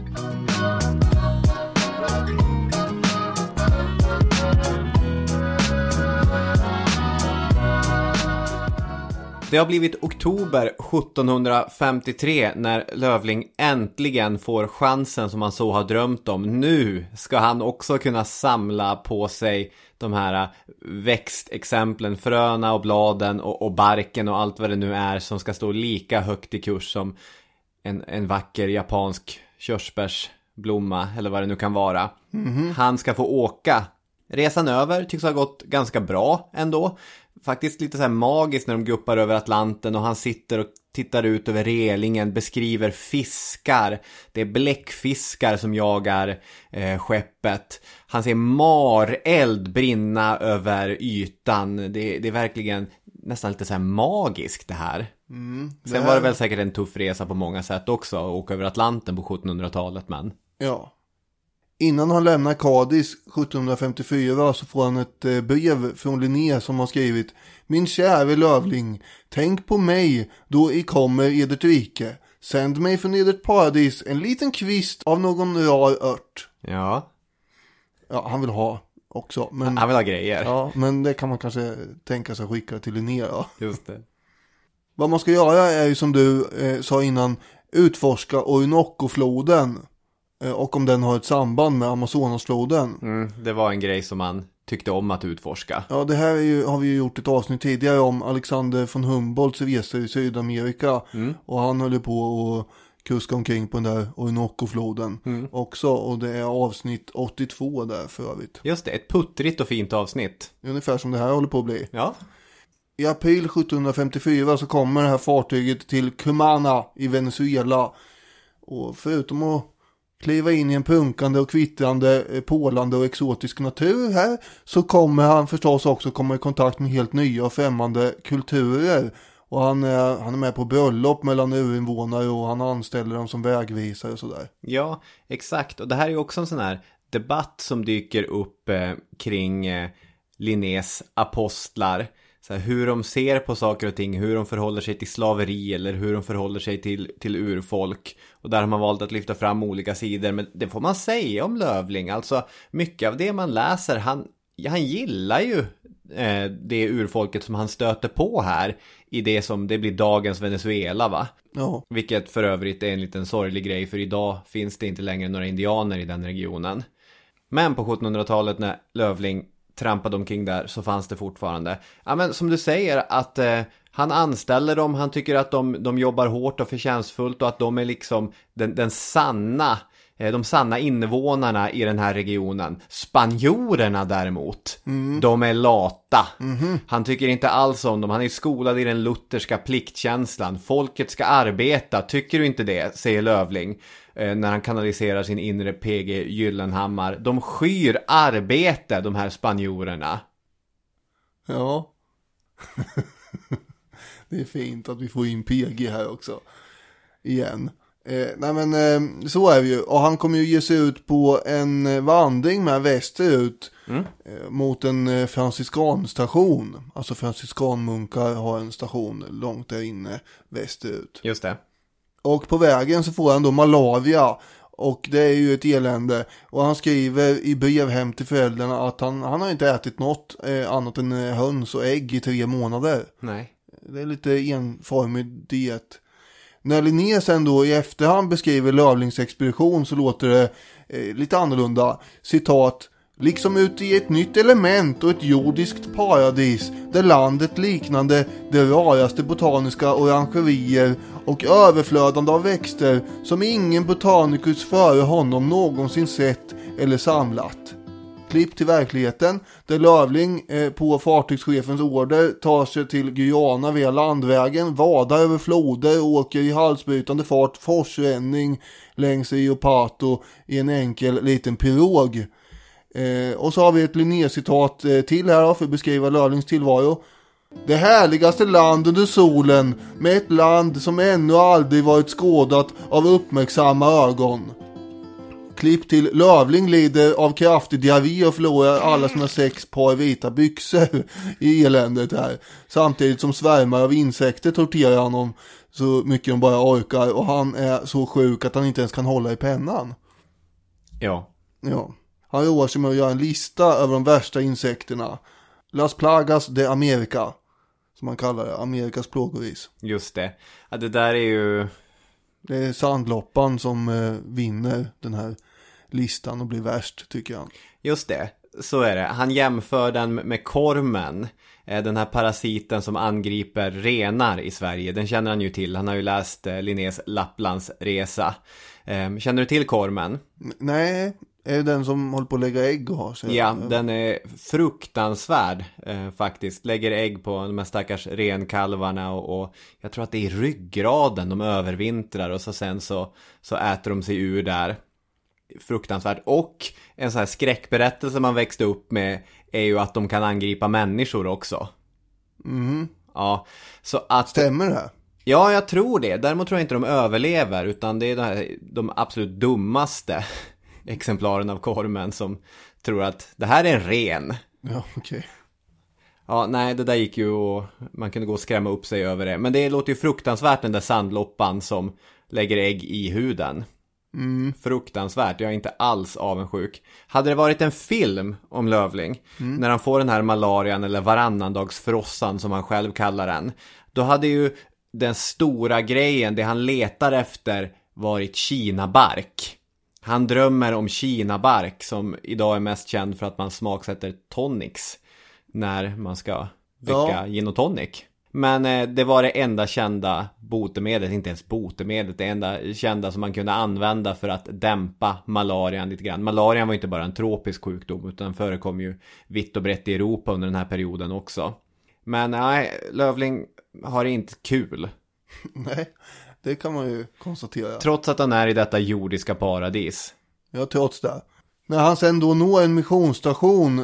Det har blivit oktober sjuttonhundrafemtiotre när Löfling äntligen får chansen som han så har drömt om. Nu ska han också kunna samla på sig de här växtexemplen, fröna och bladen och, och barken och allt vad det nu är som ska stå lika högt i kurs som en, en vacker japansk körsbärsblomma eller vad det nu kan vara. Mm-hmm. Han ska få åka. Resan över tycks ha gått ganska bra ändå. Faktiskt lite så här magiskt när de guppar över Atlanten och han sitter och tittar ut över relingen, beskriver fiskar. Det är bläckfiskar som jagar eh, skeppet. Han ser mareld brinna över ytan. Det, det är verkligen nästan lite så här magiskt det här. Mm, det Sen var det väl säkert en tuff resa på många sätt också att åka över Atlanten på sjuttonhundratalet, men... Ja. Innan han lämnar Cadiz sjuttonhundrafemtiofyra så får han ett brev från Linné som har skrivit: Min käre Löfling, tänk på mig då I kommer edert rike. Sänd mig från edert paradis en liten kvist av någon rar ört. Ja. Ja, han vill ha också. Men, han vill ha grejer. Ja, men det kan man kanske tänka sig skicka till Linné då. Just det. Vad man ska göra är ju som du eh, sa innan, utforska Orinoco-floden. Och om den har ett samband med Amazonasfloden. Mm, det var en grej som man tyckte om att utforska. Ja, det här är ju, har vi ju gjort ett avsnitt tidigare om Alexander von Humboldts resor i Sydamerika. Mm. Och han höll på att kuska omkring på den där Orinoco-floden mm. också. Och det är avsnitt åttiotvå där för övrigt. Just det, ett puttrigt och fint avsnitt. Ungefär som det här håller på att bli. Ja. I april sjuttonhundrafemtiofyra så kommer det här fartyget till Cumana i Venezuela. Och förutom att kliva in i en punkande och kvittrande, pålande och exotisk natur här, så kommer han förstås också komma i kontakt med helt nya och främmande kulturer. Och han är, han är med på bröllop mellan urinvånare och han anställer dem som vägvisare och sådär. Ja, exakt. Och det här är ju också en sån här debatt som dyker upp eh, kring eh, Linnés apostlar. Så här, hur de ser på saker och ting, hur de förhåller sig till slaveri eller hur de förhåller sig till, till urfolk. Och där har man valt att lyfta fram olika sidor, men det får man säga om Löfling. Alltså mycket av det man läser, han, han gillar ju eh, det urfolket som han stöter på här i det som det blir dagens Venezuela, va? Ja. Vilket för övrigt är en liten sorglig grej, för idag finns det inte längre några indianer i den regionen. Men på sjuttonhundratalet när Löfling trampade omkring där så fanns det fortfarande. Ja, men som du säger att eh, han anställer dem, han tycker att de, de jobbar hårt och förtjänstfullt och att de är liksom den, den sanna, eh, de sanna invånarna i den här regionen. Spanjorerna däremot, mm. de är lata. Mm-hmm. Han tycker inte alls om dem, han är skolad i den lutherska pliktkänslan. Folket ska arbeta, tycker du inte det, säger Löfling. När han kanaliserar sin inre P G Gyllenhammar. De skyr arbete, de här spanjorerna. Ja. Det är fint att vi får in P G här också. Igen. Eh, nej men eh, så är vi ju. Och han kommer ju ge sig ut på en vandring med västerut. Mm. Eh, mot en eh, franciskanstation. Alltså franciskanmunkar har en station långt där inne västerut. Just det. Och på vägen så får han då malaria. Och det är ju ett elände. Och han skriver i brev hem till föräldrarna att han, han har inte ätit något eh, annat än höns och ägg i tre månader. Nej. Det är lite enformig diet. När Linné sen då i efterhand beskriver Löflings expedition så låter det eh, lite annorlunda. Citat: liksom ut i ett nytt element och ett jordiskt paradis där landet liknande de raraste botaniska orangerier och överflödande av växter som ingen botanikus före honom någonsin sett eller samlat. Klipp till verkligheten där Löfling eh, på fartygschefens order tar sig till Guyana via landvägen, vadar över floder, åker i halsbrytande fart, forsränning längs Rio Pato i en enkel liten pirog. Eh, och så har vi ett Linné-citat eh, till här då, för att beskriva Löflings tillvaro. Det härligaste land under solen, med ett land som ännu aldrig varit skådat av uppmärksamma ögon. Klipp till Löfling lider av kraftig diarré och förlorar alla sina sex par vita byxor i eländet här. Samtidigt som svärmar av insekter torterar honom så mycket de bara orkar, och han är så sjuk att han inte ens kan hålla i pennan. Ja. Ja. Han roar sig med att göra en lista över de värsta insekterna. Las Plagas de America, som man kallar det, Amerikas plågoris. Just det. Ja, det där är ju... Det är sandloppan som eh, vinner den här listan och blir värst, tycker jag. Just det, så är det. Han jämför den med kormen, eh, den här parasiten som angriper renar i Sverige. Den känner han ju till. Han har ju läst eh, Linnés Lapplandsresa. Eh, känner du till kormen? N- nej. Är det den som håller på att lägga ägg och har sig? Ja, den är fruktansvärd eh, faktiskt. Lägger ägg på de här stackars renkalvarna och, och jag tror att det är ryggraden de övervintrar, och så sen så, så äter de sig ur där. Fruktansvärt. Och en sån här skräckberättelse man växte upp med är ju att de kan angripa människor också. Mm. Ja, så att... Stämmer det? Ja, jag tror det. Däremot tror jag inte de överlever, utan det är de, här, de absolut dummaste exemplaren av kormen som tror att det här är en ren. Ja, okej. Okay. Ja, nej, det där gick ju och man kunde gå och skrämma upp sig över det. Men det låter ju fruktansvärt, den där sandloppan som lägger ägg i huden. Mm. Fruktansvärt, jag är inte alls avundsjuk. Hade det varit en film om Löfling, mm. när han får den här malarian eller varannandagsfrossan som han själv kallar den, då hade ju den stora grejen, det han letar efter, varit kinabark. Han drömmer om kinabark, som idag är mest känd för att man smaksätter tonics när man ska dricka ja. gin och tonic. Men eh, det var det enda kända botemedlet, inte ens botemedlet, det enda kända som man kunde använda för att dämpa malarian lite grann. Malarian var inte bara en tropisk sjukdom, utan förekom ju vitt och brett i Europa under den här perioden också. Men nej, Löfling har inte kul. Nej, det kan man ju konstatera. Trots att han är i detta jordiska paradis. Ja, trots det. När han sen då når en missionsstation,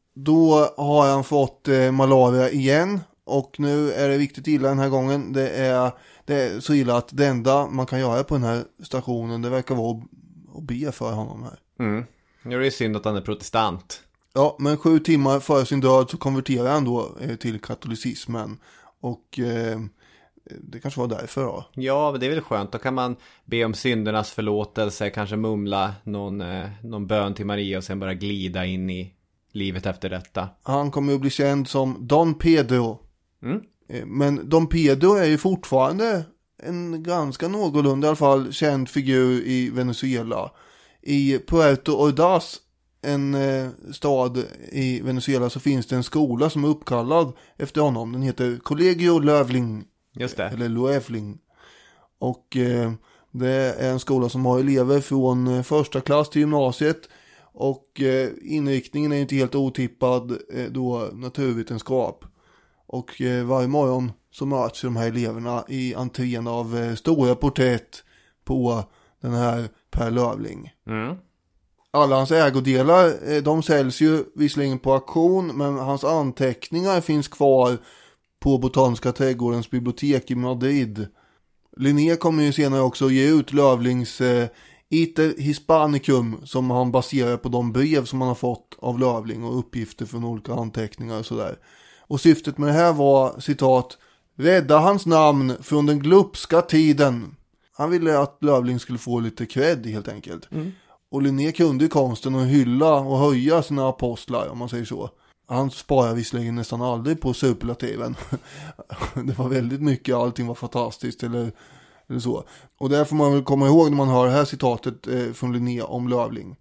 då har han fått eh, malaria igen. Och nu är det riktigt illa den här gången. Det är, det är så illa att det enda man kan göra på den här stationen, det verkar vara att be för honom här. Mm. Nu är det synd att han är protestant. Ja, men sju timmar före sin död så konverterar han då eh, till katolicismen. Och eh, det kanske var därför då. Ja, men det är väl skönt. Då kan man be om syndernas förlåtelse, kanske mumla någon, eh, någon bön till Maria och sen bara glida in i livet efter detta. Han kommer att bli känd som Don Pedro. Mm. Men Don Pedro är ju fortfarande en ganska någorlunda i alla fall känd figur i Venezuela. I Puerto Ordaz, en eh, stad i Venezuela, så finns det en skola som är uppkallad efter honom. Den heter Colegio Löfling. Just det. Eller Löfling. Och eh, det är en skola som har elever från eh, första klass till gymnasiet. Och eh, inriktningen är inte helt otippad eh, då naturvetenskap. Och eh, varje morgon så möts de här eleverna i entrén av eh, stora porträtt på den här Per Löfling. Mm. Alla hans ägodelar, eh, de säljs ju visserligen på auktion, men hans anteckningar finns kvar på Botaniska trädgårdens bibliotek i Madrid. Linné kommer ju senare också ge ut Löflings eh, Iter Hispanicum, som han baserar på de brev som han har fått av Löfling och uppgifter från olika anteckningar och sådär. Och syftet med det här var, citat, rädda hans namn från den glupska tiden. Han ville att Löfling skulle få lite cred helt enkelt. Mm. Och Linné kunde konsten att hylla och höja sina apostlar, om man säger så. Han sparar visserligen nästan aldrig på superlativen. Det var väldigt mycket, allting var fantastiskt eller, eller så. Och där får man väl komma ihåg när man hör det här citatet eh, från Linné om Löfling.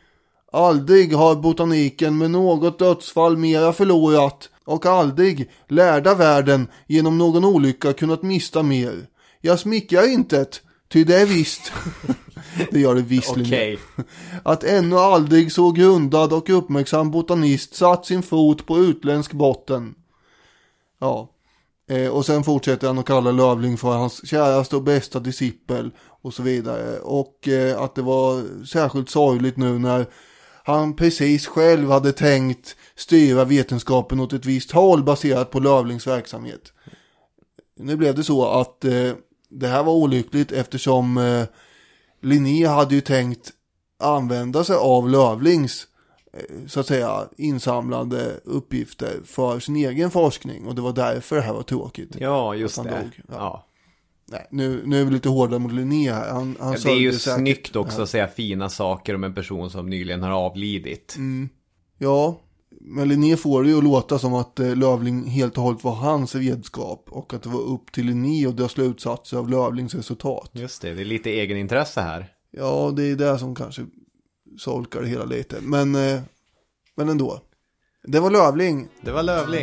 Aldrig har botaniken med något dödsfall mera förlorat, och aldrig lärda världen genom någon olycka kunnat mista mer. Jag smickrar intet, ty det är visst. Det gör det visserligen. Okay. Att ännu aldrig så grundad och uppmärksam botanist satt sin fot på utländsk botten. Ja. Eh, och sen fortsätter han att kalla Löfling för hans käraste och bästa discipel och så vidare. Och eh, att det var särskilt sorgligt nu när han precis själv hade tänkt styra vetenskapen åt ett visst håll baserat på Löflings verksamhet. Nu blev det så att eh, det här var olyckligt eftersom eh, Linné hade ju tänkt använda sig av Löflings eh, så att säga insamlade uppgifter för sin egen forskning, och det var därför det här var tråkigt. Ja, just det. Dog. Ja. Ja. Nej, nu, nu är vi lite hårdare mot Linné här. Han, han ja, det är ju säkert, snyggt också ja. att säga fina saker om en person som nyligen har avlidit. Mm. Ja, men Linné får det ju att låta som att eh, Löfling helt och hållet var hans redskap och att det var upp till Linné och dra slutsatser av Löflings resultat. Just det, det är lite egenintresse här. Ja, det är det som kanske solkar det hela lite. Men, eh, men ändå. Det var Löfling. Det var Löfling.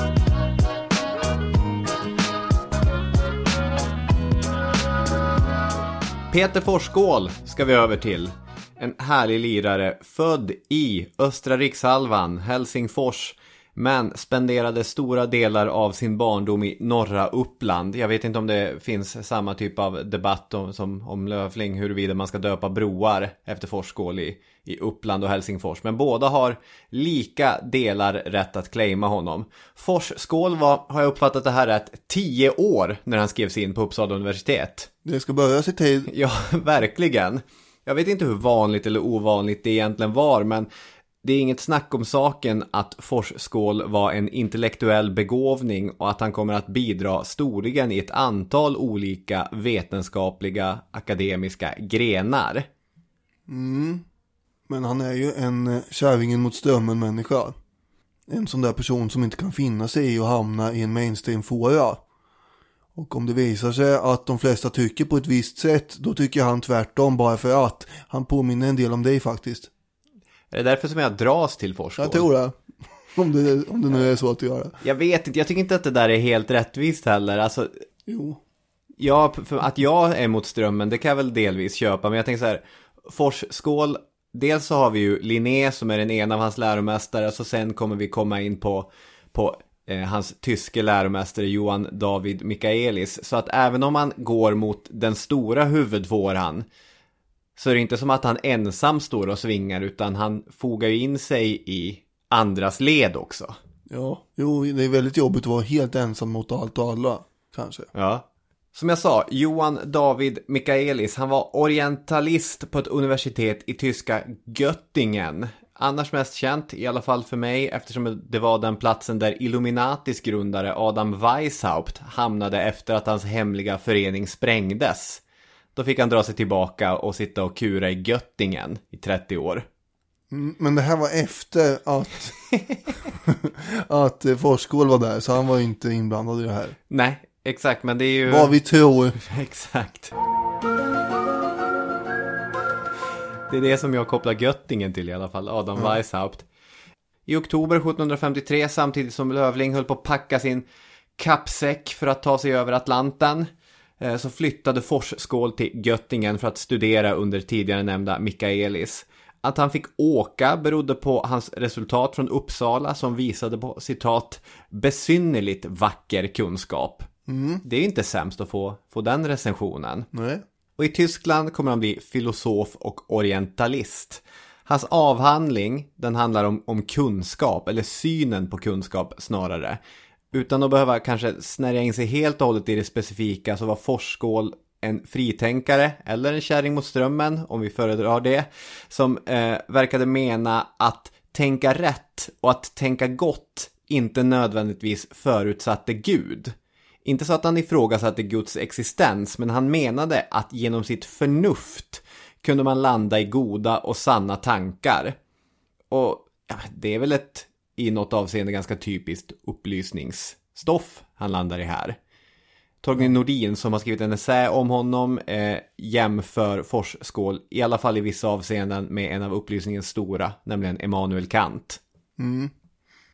Peter Forsskål ska vi över till. En härlig lirare, född i östra rikshalvan, Helsingfors, men spenderade stora delar av sin barndom i norra Uppland. Jag vet inte om det finns samma typ av debatt om, som om Löfling, huruvida man ska döpa broar efter Forsskål i, i Uppland och Helsingfors. Men båda har lika delar rätt att claima honom. Forsskål var, har jag uppfattat det här rätt, tio år när han skrevs in på Uppsala universitet. Det ska börja sig tid. Ja, verkligen. Jag vet inte hur vanligt eller ovanligt det egentligen var, men det är inget snack om saken att Forsskål var en intellektuell begåvning och att han kommer att bidra storligen i ett antal olika vetenskapliga akademiska grenar. Mm. Men han är ju en kärringen mot strömmen människa. En sån där person som inte kan finna sig i att hamna i en mainstream-fåra. Och om det visar sig att de flesta tycker på ett visst sätt, då tycker han tvärtom bara för att. Han påminner en del om dig faktiskt. Är det därför som jag dras till Forsskål? Jag tror det. Om det, om det nu är så att du gör det. Jag vet inte, jag tycker inte att det där är helt rättvist heller. Alltså, jo. Ja, för att jag är mot strömmen, det kan jag väl delvis köpa. Men jag tänker så här, Forsskål, dels så har vi ju Linné som är den ena av hans läromästare. Så sen kommer vi komma in på, på eh, hans tyske läromästare Johan David Michaelis. Så att även om man går mot den stora huvudfåran, så är det inte som att han ensam står och svingar, utan han fogar ju in sig i andras led också. Ja, jo, det är väldigt jobbigt att vara helt ensam mot allt och alla, kanske. Ja. Som jag sa, Johan David Michaelis, han var orientalist på ett universitet i tyska Göttingen. Annars mest känt, i alla fall för mig, eftersom det var den platsen där Illuminatis grundare Adam Weishaupt hamnade efter att hans hemliga förening sprängdes. Då fick han dra sig tillbaka och sitta och kura i Göttingen i trettio år. Mm, men det här var efter att, att Forsskål var där, så han var inte inblandad i det här. Nej, exakt, men det är ju... Vad vi tror. Exakt. Det är det som jag kopplar Göttingen till i alla fall, Adam mm. Weishaupt. I oktober sjuttonhundrafemtiotre, samtidigt som Löfling höll på att packa sin kappsäck för att ta sig över Atlanten, så flyttade Forsskål till Göttingen för att studera under tidigare nämnda Michaelis. Att han fick åka berodde på hans resultat från Uppsala som visade på, citat, besynnerligt vacker kunskap. Mm. Det är inte sämst att få, få den recensionen. Nej. Och i Tyskland kommer han bli filosof och orientalist. Hans avhandling, den handlar om, om kunskap, eller synen på kunskap snarare. Utan att behöva kanske snärja in sig helt och hållet i det specifika, så var Forsskål en fritänkare, eller en kärring mot strömmen, om vi föredrar det, som eh, verkade mena att tänka rätt och att tänka gott inte nödvändigtvis förutsatte Gud. Inte så att han ifrågasatte Guds existens, men han menade att genom sitt förnuft kunde man landa i goda och sanna tankar. Och ja, det är väl ett i något avseende ganska typiskt upplysningsstoff han landar i här. Torgny Nordin, som har skrivit en essä om honom, eh, jämför Forsskål i alla fall i vissa avseenden med en av upplysningens stora, nämligen Immanuel Kant. Mm.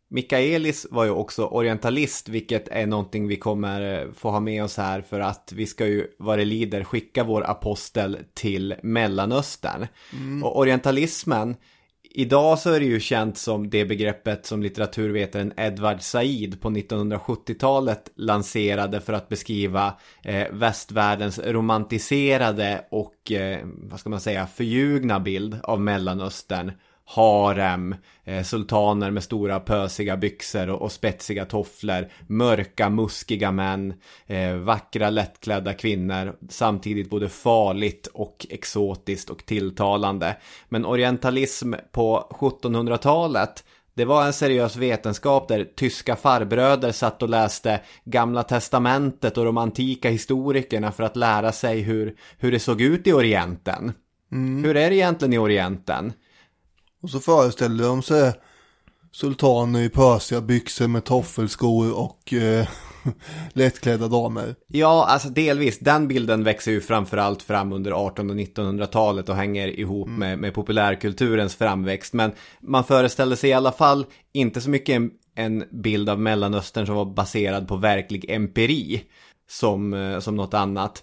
Mikaelis var ju också orientalist, vilket är någonting vi kommer få ha med oss här för att vi ska ju, vad det lider, skicka vår apostel till Mellanöstern. Mm. Och orientalismen, idag så är det ju känt som det begreppet som litteraturvetaren Edward Said på nittonhundrasjuttiotalet lanserade för att beskriva eh, västvärldens romantiserade och eh, vad ska man säga, förljugna bild av Mellanöstern. Harem, eh, sultaner med stora pösiga byxor och, och spetsiga tofflor, mörka muskiga män, eh, vackra lättklädda kvinnor, samtidigt både farligt och exotiskt och tilltalande. Men orientalism på sjuttonhundratalet, det var en seriös vetenskap där tyska farbröder satt och läste Gamla testamentet och de antika historikerna för att lära sig hur, hur det såg ut i Orienten. Mm. Hur är det egentligen i Orienten? Och så föreställde de sig sultaner i pösiga byxor med toffelskor och eh, lättklädda damer. Ja, alltså delvis. Den bilden växer ju framförallt fram under artonhundra- och nittonhundratalet och hänger ihop mm. med, med populärkulturens framväxt. Men man föreställde sig i alla fall inte så mycket en, en bild av Mellanöstern som var baserad på verklig empiri som, som något annat.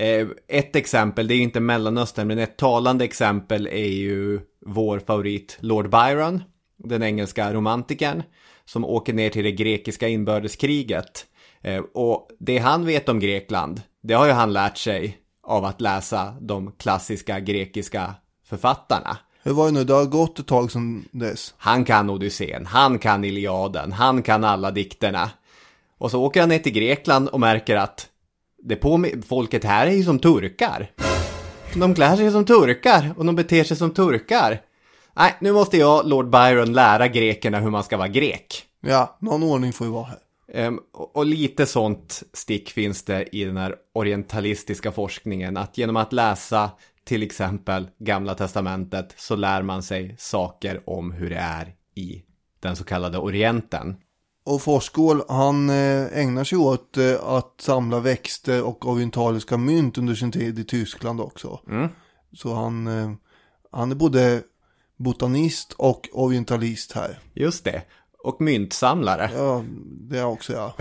Ett exempel, det är ju inte Mellanöstern, men ett talande exempel är ju vår favorit Lord Byron, den engelska romantikern, som åker ner till det grekiska inbördeskriget. Och det han vet om Grekland, det har ju han lärt sig av att läsa de klassiska grekiska författarna. Hur var det nu? Det har gått ett tag sedan dess. Han kan Odysseen, han kan Iliaden, han kan alla dikterna. Och så åker han ner till Grekland och märker att det på folket här är ju som turkar. De klär sig som turkar och de beter sig som turkar. Nej, nu måste jag, Lord Byron, lära grekerna hur man ska vara grek. Ja, någon ordning får ju vara här. Um, och, och lite sånt stick finns det i den här orientalistiska forskningen. Att genom att läsa till exempel Gamla testamentet så lär man sig saker om hur det är i den så kallade Orienten. Och Forsskål, han ägnar sig åt att samla växter och orientaliska mynt under sin tid i Tyskland också. Mm. Så han, han är både botanist och orientalist här. Just det. Och myntsamlare. Ja, det är också, ja.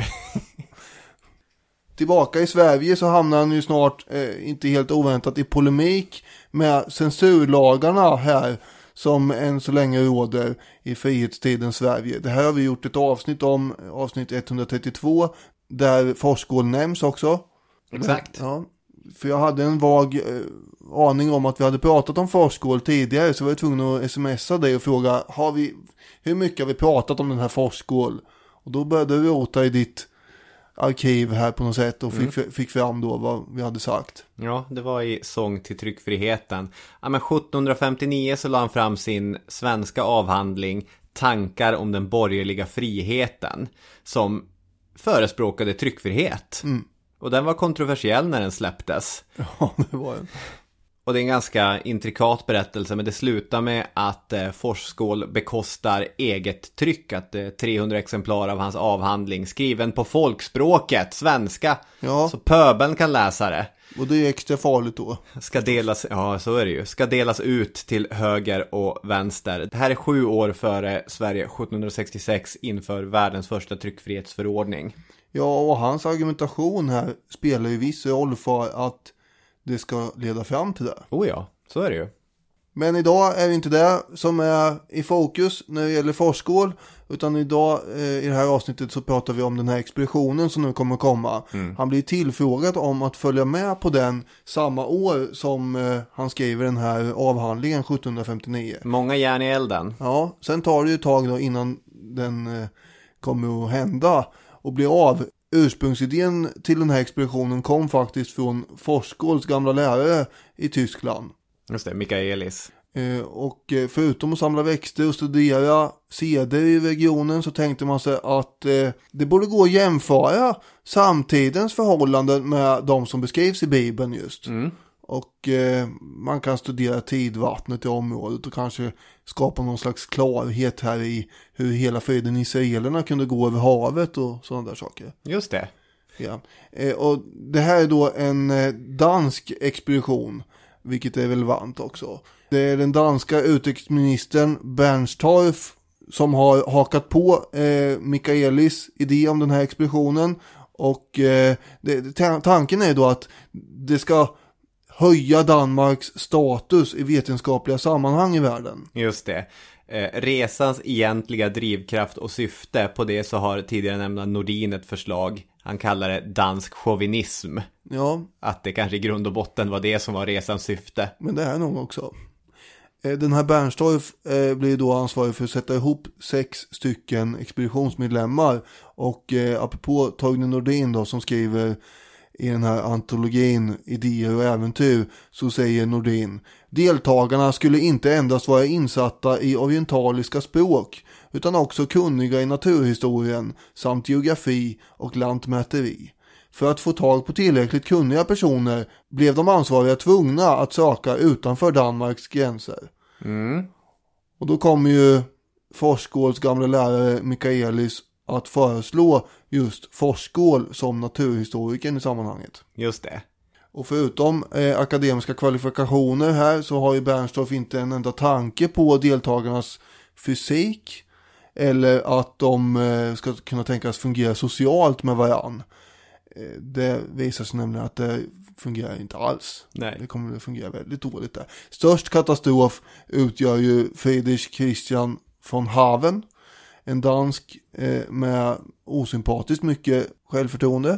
Tillbaka i Sverige så hamnar han ju snart, eh, inte helt oväntat, i polemik med censurlagarna här som än så länge råder i frihetstidens Sverige. Det här har vi gjort ett avsnitt om, avsnitt etthundratrettiotvå, där Forsskål nämns också. Exakt. Ja, för jag hade en vag eh, aning om att vi hade pratat om Forsskål tidigare, så var jag tvungen att smsa dig och fråga, har vi, hur mycket har vi pratat om den här Forsskål? Och då började vi rota i ditt arkiv här på något sätt och fick, mm. fick fram då vad vi hade sagt. Ja, det var i Sång till tryckfriheten. Ja, men sjuttonhundrafemtionio så la han fram sin svenska avhandling Tankar om den borgerliga friheten, som förespråkade tryckfrihet. Mm. Och den var kontroversiell när den släpptes. Ja, det var den. Och det är en ganska intrikat berättelse, men det slutar med att eh, Forsskål bekostar eget tryck, att eh, trehundra exemplar av hans avhandling skriven på folkspråket, svenska, ja. Så pöbeln kan läsa det. Och det är extra farligt då. Ska delas, ja så är det ju, ska delas ut till höger och vänster. Det här är sju år före Sverige sjuttonhundrasextiosex inför världens första tryckfrihetsförordning. Ja, och hans argumentation här spelar ju viss roll för att det ska leda fram till det. Oh ja, så är det ju. Men idag är det inte det som är i fokus när det gäller Forsskål, utan idag eh, i det här avsnittet så pratar vi om den här expeditionen som nu kommer komma. Mm. Han blir tillfrågad om att följa med på den samma år som eh, han skriver den här avhandlingen sjuttonhundrafemtionio. Många järn i elden. Ja, sen tar det ju ett tag då innan den eh, kommer att hända och blir av. Ursprungsidén till den här expeditionen kom faktiskt från Forsskåls gamla lärare i Tyskland. Just det, Mikaelis. Eh, och förutom att samla växter och studera seder i regionen så tänkte man sig att eh, det borde gå att jämföra samtidens förhållanden med de som beskrivs i Bibeln just. Mm. Och eh, man kan studera tidvattnet i området och kanske skapa någon slags klarhet här i hur hela friden israelerna kunde gå över havet och sådana där saker. Just det. Ja. Eh, och det här är då en eh, dansk expedition, vilket är relevant också. Det är den danska utrikesministern Bernstorff som har hakat på eh, Michaelis idé om den här expeditionen. Och eh, det, tanken är då att det ska höja Danmarks status i vetenskapliga sammanhang i världen. Just det. Eh, resans egentliga drivkraft och syfte, på det så har tidigare nämnda Nordin ett förslag. Han kallar det dansk chauvinism. Ja. Att det kanske i grund och botten var det som var resans syfte. Men det är nog också. Den här Bernstorff eh, blir då ansvarig för att sätta ihop sex stycken expeditionsmedlemmar. Och eh, apropå Torgny Nordin då, som skriver i den här antologin Idéer och äventyr, så säger Nordin: deltagarna skulle inte endast vara insatta i orientaliska språk utan också kunniga i naturhistorien samt geografi och lantmäteri. För att få tag på tillräckligt kunniga personer blev de ansvariga tvungna att söka utanför Danmarks gränser. Mm. Och då kommer ju Forsskåls gamla lärare Michaelis att föreslå just Forsskål som naturhistorikern i sammanhanget. Just det. Och förutom eh, akademiska kvalifikationer här så har ju Bernstorff inte en enda tanke på deltagarnas fysik eller att de eh, ska kunna tänkas fungera socialt med varann. Eh, det visar sig nämligen att det fungerar inte alls. Nej. Det kommer att fungera väldigt dåligt där. Störst katastrof utgör ju Friedrich Christian von Haven, en dansk eh, med osympatiskt mycket självförtroende.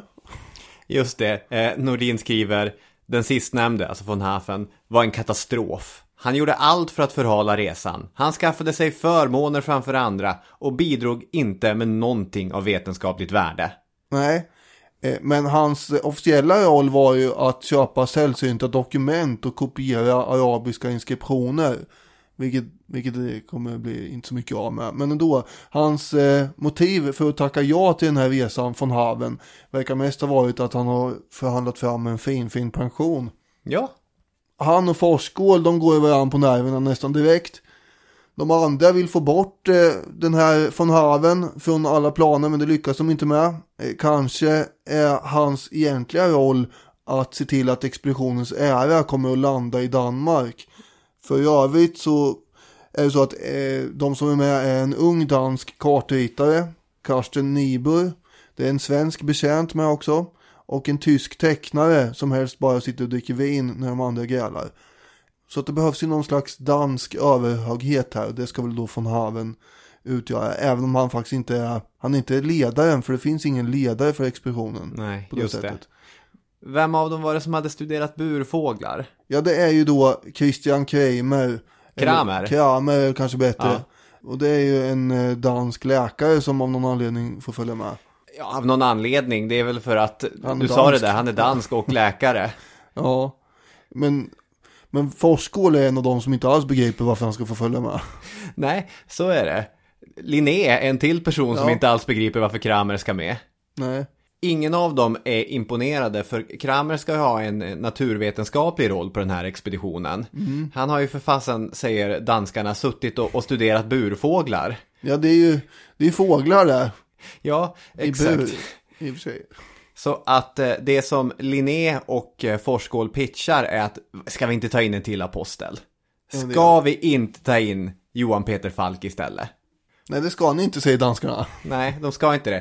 Just det, eh, Nordin skriver: den sistnämnde, alltså von Haven, var en katastrof. Han gjorde allt för att förhala resan. Han skaffade sig förmåner framför andra och bidrog inte med någonting av vetenskapligt värde. Nej, eh, men hans officiella roll var ju att köpa sällsynta dokument och kopiera arabiska inskriptioner. Vilket, vilket det kommer bli inte så mycket av med. Men ändå, hans eh, motiv för att tacka ja till den här resan från Haven verkar mest ha varit att han har förhandlat fram en fin, fin pension. Ja. Han och Forsskål, de går över varandra på nerverna nästan direkt. De andra vill få bort eh, den här von Haven från alla planer, men det lyckas de inte med. Eh, kanske är hans egentliga roll att se till att expeditionens ära kommer att landa i Danmark. För i övrigt så är det så att eh, de som är med är en ung dansk kartritare, Karsten Niebuhr. Det är en svensk betjänt med också. Och en tysk tecknare som helst bara sitter och dricker vin när de andra grälar. Så att det behövs ju någon slags dansk överhöghet här. Och det ska väl då von Haven utgöra. Även om han faktiskt inte är, han är inte ledaren. För det finns ingen ledare för expeditionen. Nej, på det just sättet. det. Vem av dem var det som hade studerat burfåglar? Ja, det är ju då Christian Kramer. Kramer? Kramer kanske bättre. Ja. Och det är ju en dansk läkare som av någon anledning får följa med. Ja, av någon anledning. Det är väl för att, du dansk. sa det där, han är dansk och läkare. Ja, men, men Forsskål är en av de som inte alls begriper varför han ska få följa med. Nej, så är det. Linné är en till person ja. som inte alls begriper varför Kramer ska med. Nej. Ingen av dem är imponerade, för Kramer ska ha en naturvetenskaplig roll på den här expeditionen. Mm. Han har ju för fasen, säger danskarna, suttit och, och studerat burfåglar. Ja, det är ju det är fåglar där. Ja, exakt. I bur, i och för sig. Så att eh, det som Linné och eh, Forsskål pitchar är att, ska vi inte ta in en till apostel? Ska vi inte ta in Johan Peter Falk istället? Nej, det ska ni inte, säger danskarna. Nej, de ska inte det.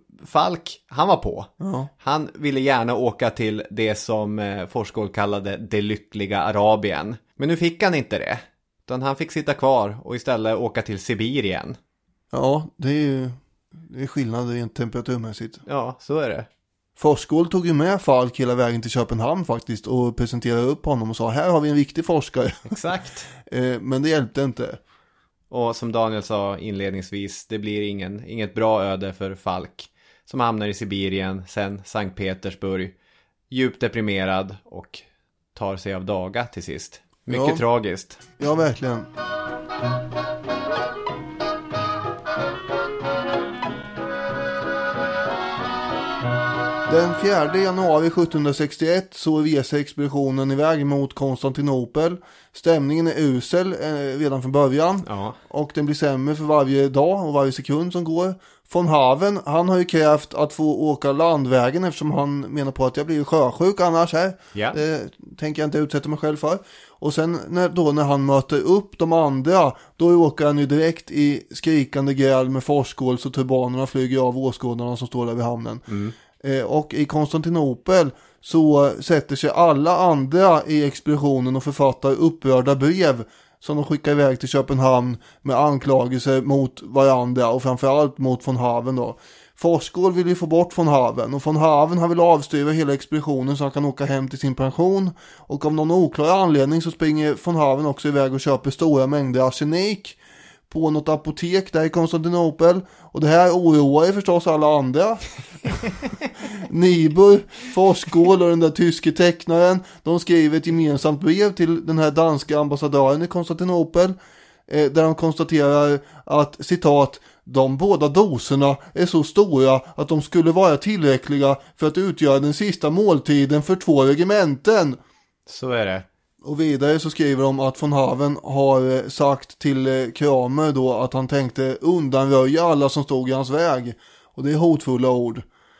Falk, han var på. Ja. Han ville gärna åka till det som eh, Forsskål kallade det lyckliga Arabien. Men nu fick han inte det. Utan han fick sitta kvar och istället åka till Sibirien. Ja, det är ju det är skillnad rent temperaturmässigt. Ja, så är det. Forsskål tog ju med Falk hela vägen till Köpenhamn faktiskt och presenterade upp honom och sa, här har vi en viktig forskare. Exakt. Men det hjälpte inte. Och som Daniel sa inledningsvis, det blir ingen, inget bra öde för Falk, som hamnar i Sibirien, sen Sankt Petersburg, djupt deprimerad och tar sig av daga till sist. Mycket ja. tragiskt. Ja, verkligen. Den fjärde januari sjuttonhundrasextioett så reser expeditionen iväg mot Konstantinopel. Stämningen är usel eh, redan från början. Ja. Och den blir sämre för varje dag och varje sekund som går. Von Haven, han har ju krävt att få åka landvägen eftersom han menar på att jag blir sjösjuk annars här. Ja. Det, tänker jag inte utsätta mig själv för. Och sen när, då när han möter upp de andra, då åker han ju direkt i skrikande gräl med Forsskål så turbanerna flyger av åskådarna som står där vid hamnen. Mm. Eh, och i Konstantinopel så sätter sig alla andra i expeditionen och författar upprörda brev som de skickar iväg till Köpenhamn med anklagelser mot varandra och framförallt mot von Haven då. Forsskål vill ju få bort von Haven och von Haven har vill avstyra hela expeditionen så han kan åka hem till sin pension, och av någon oklar anledning så springer von Haven också iväg och köper stora mängder arsenik på något apotek där i Konstantinopel, och det här oroar ju förstås alla andra. Niebuhr, Forsskål och den där tyske tecknaren, de skriver ett gemensamt brev till den här danska ambassadören i Konstantinopel eh, där de konstaterar att, citat, de båda doserna är så stora att de skulle vara tillräckliga för att utgöra den sista måltiden för två regementen. Så är det. Och vidare så skriver de att von Haven har sagt till Kramer då att han tänkte undanröja alla som stod i hans väg. Och det är hotfulla ord.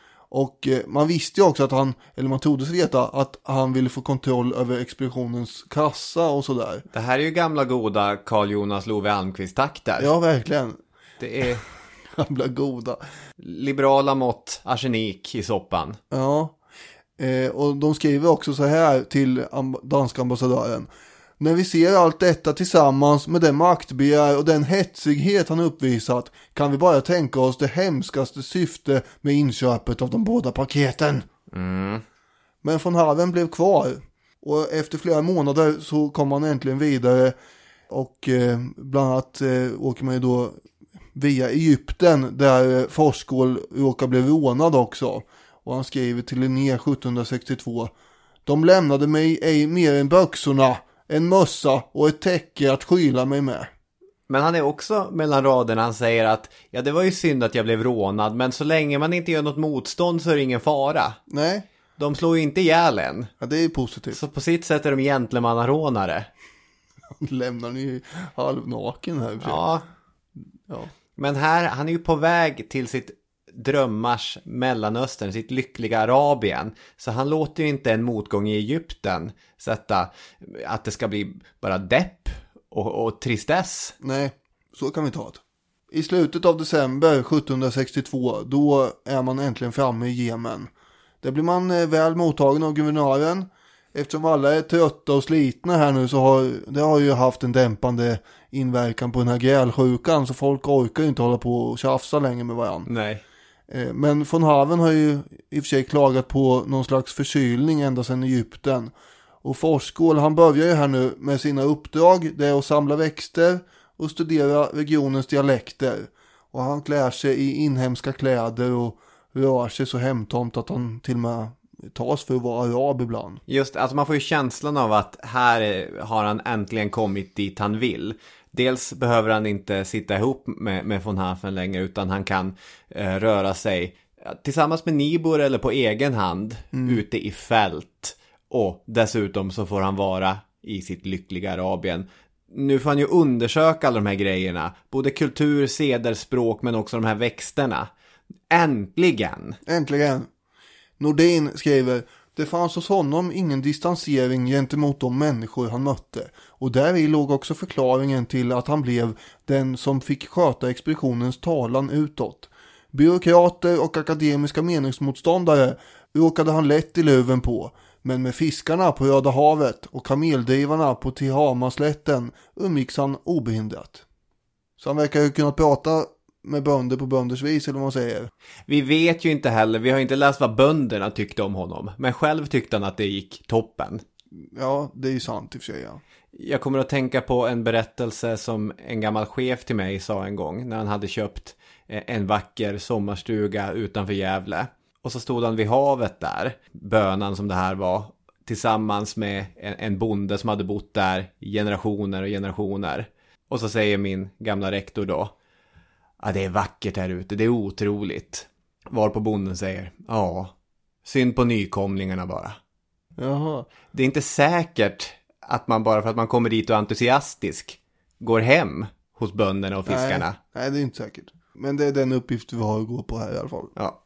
Och man visste ju också att han, eller man trodde sig veta, att han ville få kontroll över expeditionens kassa och sådär. Det här är ju gamla goda Carl Jonas Love Almqvist-takter. Ja, verkligen. Det är gamla goda. Liberala mått arsenik i soppan. Ja. Eh, och de skriver också så här till amb- danska ambassadören: när vi ser allt detta tillsammans med den maktbegär och den hetsighet han uppvisat kan vi bara tänka oss det hemskaste syfte med inköpet av de båda paketen. Mm. Men von Haven blev kvar, och efter flera månader så kom han äntligen vidare, och eh, bland annat eh, åker man ju då via Egypten där eh, Forsskål råkar bli rånad också. Och han skriver till Linné sjuttonhundrasextiotvå: de lämnade mig ej mer än böxorna, en mössa och ett täcke att skyla mig med. Men han är också mellan raderna, han säger att ja, det var ju synd att jag blev rånad, men så länge man inte gör något motstånd så är det ingen fara. Nej. De slår ju inte ihjäl än. Ja, det är positivt. Så på sitt sätt är de gentlemannarånare. Lämnar ni halvnaken här. Ja. ja. Men här, han är ju på väg till sitt drömmars Mellanöstern, sitt lyckliga Arabien. Så han låter ju inte en motgång i Egypten sätta att det ska bli bara depp och, och tristess. Nej, så kan vi ta det. I slutet av december sjuttonhundrasextiotvå, då är man äntligen framme i Jemen. Där blir man väl mottagen av guvernören. Eftersom alla är trötta och slitna här nu så har det har ju haft en dämpande inverkan på den här grälsjukan, så folk orkar ju inte hålla på och tjafsa längre med varandra. Nej. Men von Haven har ju i och för sig klagat på någon slags förkylning ända sedan Egypten. Och Forsskål, han börjar ju här nu med sina uppdrag. Det är att samla växter och studera regionens dialekter. Och han klär sig i inhemska kläder och rör sig så hemtomt att han till och med tas för att vara arab ibland. Just, alltså man får ju känslan av att här har han äntligen kommit dit han vill. Dels behöver han inte sitta ihop med, med von Haven längre, utan han kan eh, röra sig tillsammans med Niebuhr eller på egen hand mm. ute i fält. Och dessutom så får han vara i sitt lyckliga Arabien. Nu får han ju undersöka alla de här grejerna. Både kultur, seder, språk, men också de här växterna. Äntligen! Äntligen! Nordin skriver: det fanns hos honom ingen distansering gentemot de människor han mötte. Och där i låg också förklaringen till att han blev den som fick sköta expeditionens talan utåt. Byråkrater och akademiska meningsmotståndare råkade han lätt i luven på. Men med fiskarna på Röda havet och kameldrivarna på Tihamaslätten umgicks han obehindrat. Så han verkar ju kunna prata med bönder på bönders vis, eller vad man säger. Vi vet ju inte heller, vi har inte läst vad bönderna tyckte om honom. Men själv tyckte han att det gick toppen. Ja, det är ju sant i och för sig, ja. Jag kommer att tänka på en berättelse som en gammal chef till mig sa en gång. När han hade köpt en vacker sommarstuga utanför Gävle. Och så stod han vid havet där, bönan som det här var, tillsammans med en, en bonde som hade bott där i generationer och generationer. Och så säger min gamla rektor då: ja, det är vackert här ute, det är otroligt. Varpå bonden säger: ja, synd på nykomlingarna bara. Jaha. Det är inte säkert att man bara för att man kommer dit och är entusiastisk går hem hos bönderna och fiskarna. Nej, nej, det är inte säkert. Men det är den uppgift vi har att gå på här i alla fall. Ja.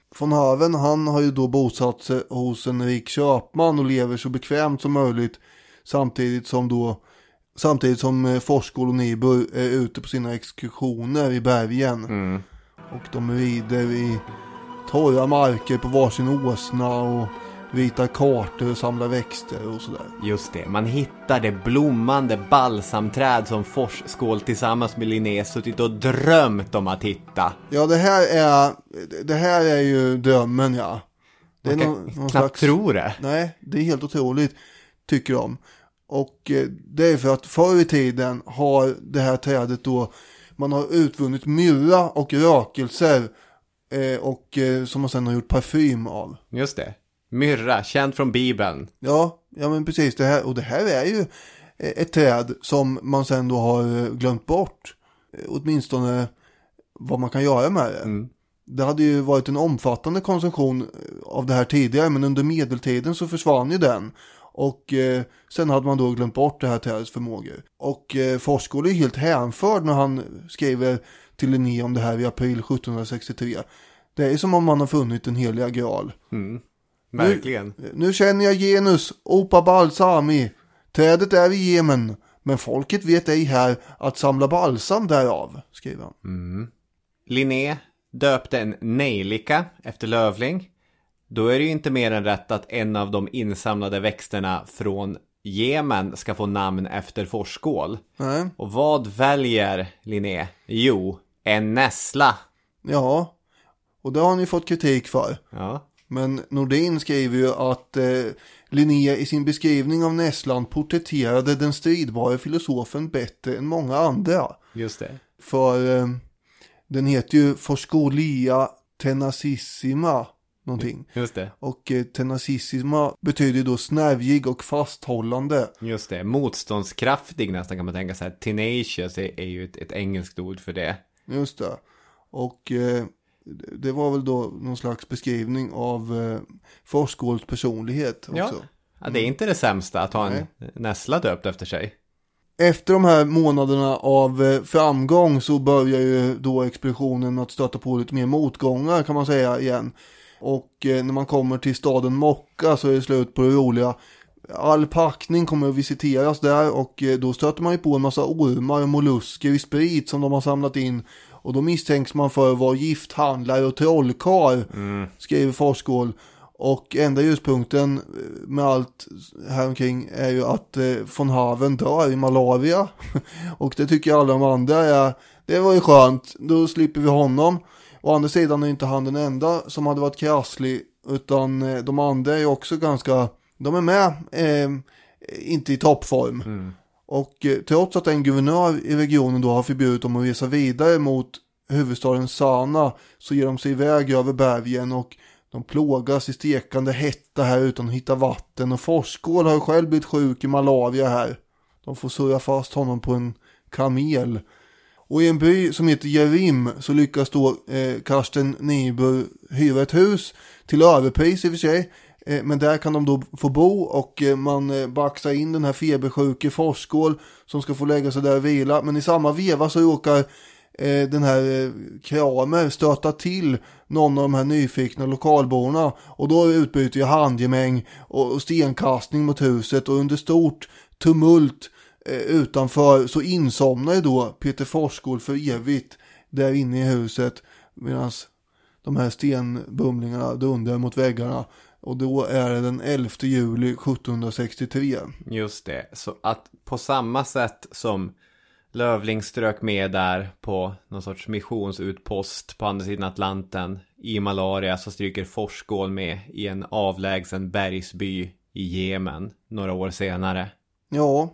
von Haven, han har ju då bosatt sig hos en rik köpman och lever så bekvämt som möjligt samtidigt som då samtidigt som Forsskål och Niebuhr är ute på sina exkursioner i bergen. Mm. Och de rider i torra marker på varsin åsna och ritar kartor och samlar växter och sådär. Just det, man hittar det blommande balsamträd som Forsskål tillsammans med Linné suttit och drömt om att hitta. Ja, det här är det här är ju drömmen, ja. Det man är kan någon, någon knappt slags, tro det. Nej, det är helt otroligt, tycker de. Och eh, det är för att förr i tiden har det här trädet då, man har utvunnit myrra och rökelser eh, och eh, som man sedan har gjort parfym av. Just det. Myrra, känd från Bibeln. Ja, ja men precis det här. Och det här är ju ett träd som man sen då har glömt bort. Åtminstone vad man kan göra med det. Mm. Det hade ju varit en omfattande konsumtion av det här tidigare, men under medeltiden så försvann ju den. Och eh, sen hade man då glömt bort det här trädets förmågor. Och eh, Forsskål är helt hänförd när han skriver till Linné om det här i april sjuttonhundrasextiotre. Det är som om man har funnit en heliga graal. Mm. Verkligen. Nu, nu känner jag genus, opa balsami. Trädet är i Jemen, men folket vet ej här att samla balsam därav, skriver han. Mm. Linné döpte en nejlika efter lövling. Då är det ju inte mer än rätt att en av de insamlade växterna från Jemen ska få namn efter Forsskål. Nej. Och vad väljer Linné? Jo, en nässla. Ja, och det har ni fått kritik för. Ja. Men Nordin skriver ju att eh, Linné i sin beskrivning av nässlan porträtterade den stridbara filosofen bättre än många andra. Just det. För eh, den heter ju Forsskolia tenacissima någonting. Just det. Och eh, tenacissima betyder då snärvig och fasthållande. Just det. Motståndskraftig nästan kan man tänka sig. Tenacious är, är ju ett, ett engelskt ord för det. Just det. Och eh, det var väl då någon slags beskrivning av eh, Forsskåls personlighet också. Ja. Ja, det är inte det sämsta att ha Nej. en nässla döpt efter sig. Efter de här månaderna av eh, framgång så börjar ju då expeditionen att stöta på lite mer motgångar, kan man säga igen. Och eh, när man kommer till staden Mokka så är det slut på det roliga. All packning kommer att visiteras där och eh, då stöter man ju på en massa ormar och mollusker i sprit som de har samlat in. Och då misstänks man för att vara gifthandlare och trollkarl, mm. skriver Forsskål. Och enda ljuspunkten med allt här omkring är ju att eh, von Haven dör i malaria. Och det tycker alla de andra är, det var ju skönt, då slipper vi honom. Å andra sidan är inte han den enda som hade varit krasslig, utan eh, de andra är också ganska, de är med, eh, inte i toppform. Mm. Och eh, trots att en guvernör i regionen då har förbjudit dem att resa vidare mot huvudstaden Sana, så ger de sig iväg över bergen och de plågas i stekande hetta här utan att hitta vatten. Och Forsskål har själv blivit sjuk i malaria här. De får surra fast honom på en kamel. Och i en by som heter Jerim så lyckas då eh, Karsten Niebuhr hyra ett hus till överpris i och för sig. Eh, men där kan de då få bo och eh, man eh, baxar in den här febersjuke Forsskål som ska få lägga sig där och vila. Men i samma veva så råkar eh, den här eh, Kramer stöta till någon av de här nyfikna lokalborna. Och då utbyter ju handgemäng och, och stenkastning mot huset, och under stort tumult utanför så insomnar ju då Peter Forsskål för evigt där inne i huset, medan de här stenbumlingarna dundrar mot väggarna. Och då är det den elfte juli sjuttonhundrasextiotre. Just det, så att på samma sätt som Lövling strök med där på någon sorts missionsutpost på andra sidan Atlanten i malaria, så stryker Forsskål med i en avlägsen bergsby i Jemen några år senare. Ja.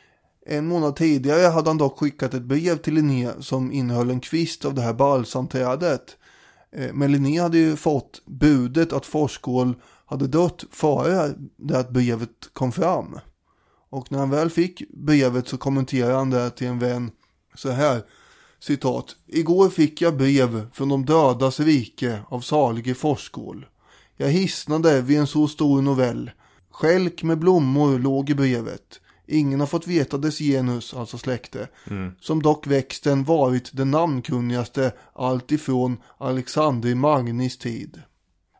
En månad tidigare hade han dock skickat ett brev till Linné som innehöll en kvist av det här balsamträdet. Men Linné hade ju fått budet att Forsskål hade dött före det att brevet kom fram. Och när han väl fick brevet så kommenterade han det till en vän så här, citat: "Igår fick jag brev från de dödas rike av salige Forsskål. Jag hissnade vid en så stor novell. Skälk med blommor låg i brevet. Ingen har fått veta dess genus, alltså släkte, mm. som dock växten varit den namnkunnigaste allt ifrån Alexander Magnis tid."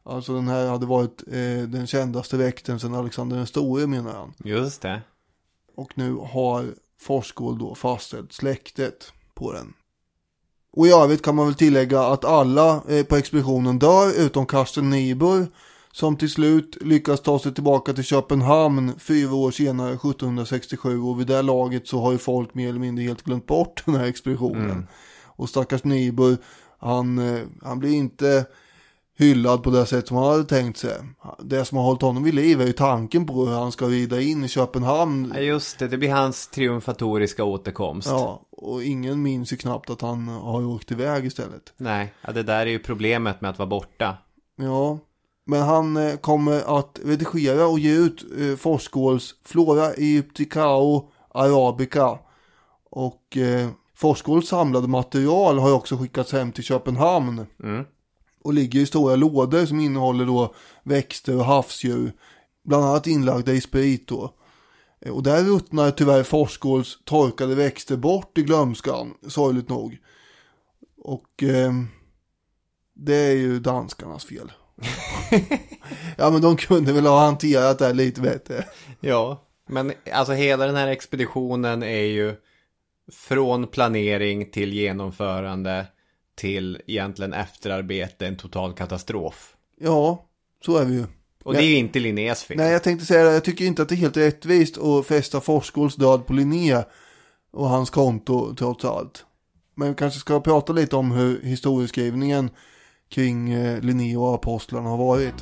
Alltså den här hade varit eh, den kändaste väkten sedan Alexander den store, menar han. Just det. Och nu har Forsskål då fastställt släktet på den. Och i övrigt kan man väl tillägga att alla eh, på expeditionen dör utom Carsten Niebuhr, som till slut lyckas ta sig tillbaka till Köpenhamn fyra år senare, sjuttonhundrasextiosju. Och vid det laget så har ju folk mer eller mindre helt glömt bort den här expeditionen. Mm. Och stackars Niebuhr, han, eh, han blir inte hyllad på det sätt som han hade tänkt sig. Det som har hållit honom vid liv är ju tanken på hur han ska rida in i Köpenhamn. Ja, just det, det blir hans triumfatoriska återkomst. Ja, och ingen minns ju knappt att han har åkt iväg istället. Nej, ja, det där är ju problemet med att vara borta. Ja, men han eh, kommer att redigera och ge ut eh, Forsskåls Flora Egypticao Arabica. Och eh, Forsskåls samlade material har ju också skickats hem till Köpenhamn. Mm. Och ligger i stora lådor som innehåller då växter och havsdjur. Bland annat inlagda i sprit då. Och där ruttnar tyvärr Forsskåls torkade växter bort i glömskan, sorgligt nog. Och eh, det är ju danskarnas fel. Ja, men de kunde väl ha hanterat det här lite bättre. Ja, men alltså hela den här expeditionen är ju från planering till genomförande till egentligen efterarbete en total katastrof. Ja, så är vi ju. Och det är ju inte Linnés fel. Nej, jag tänkte säga det. Jag tycker inte att det är helt rättvist att fästa Forsskåls död på Linné och hans konto trots allt. Men vi kanske ska prata lite om hur historieskrivningen kring eh, Linné och apostlarna har varit.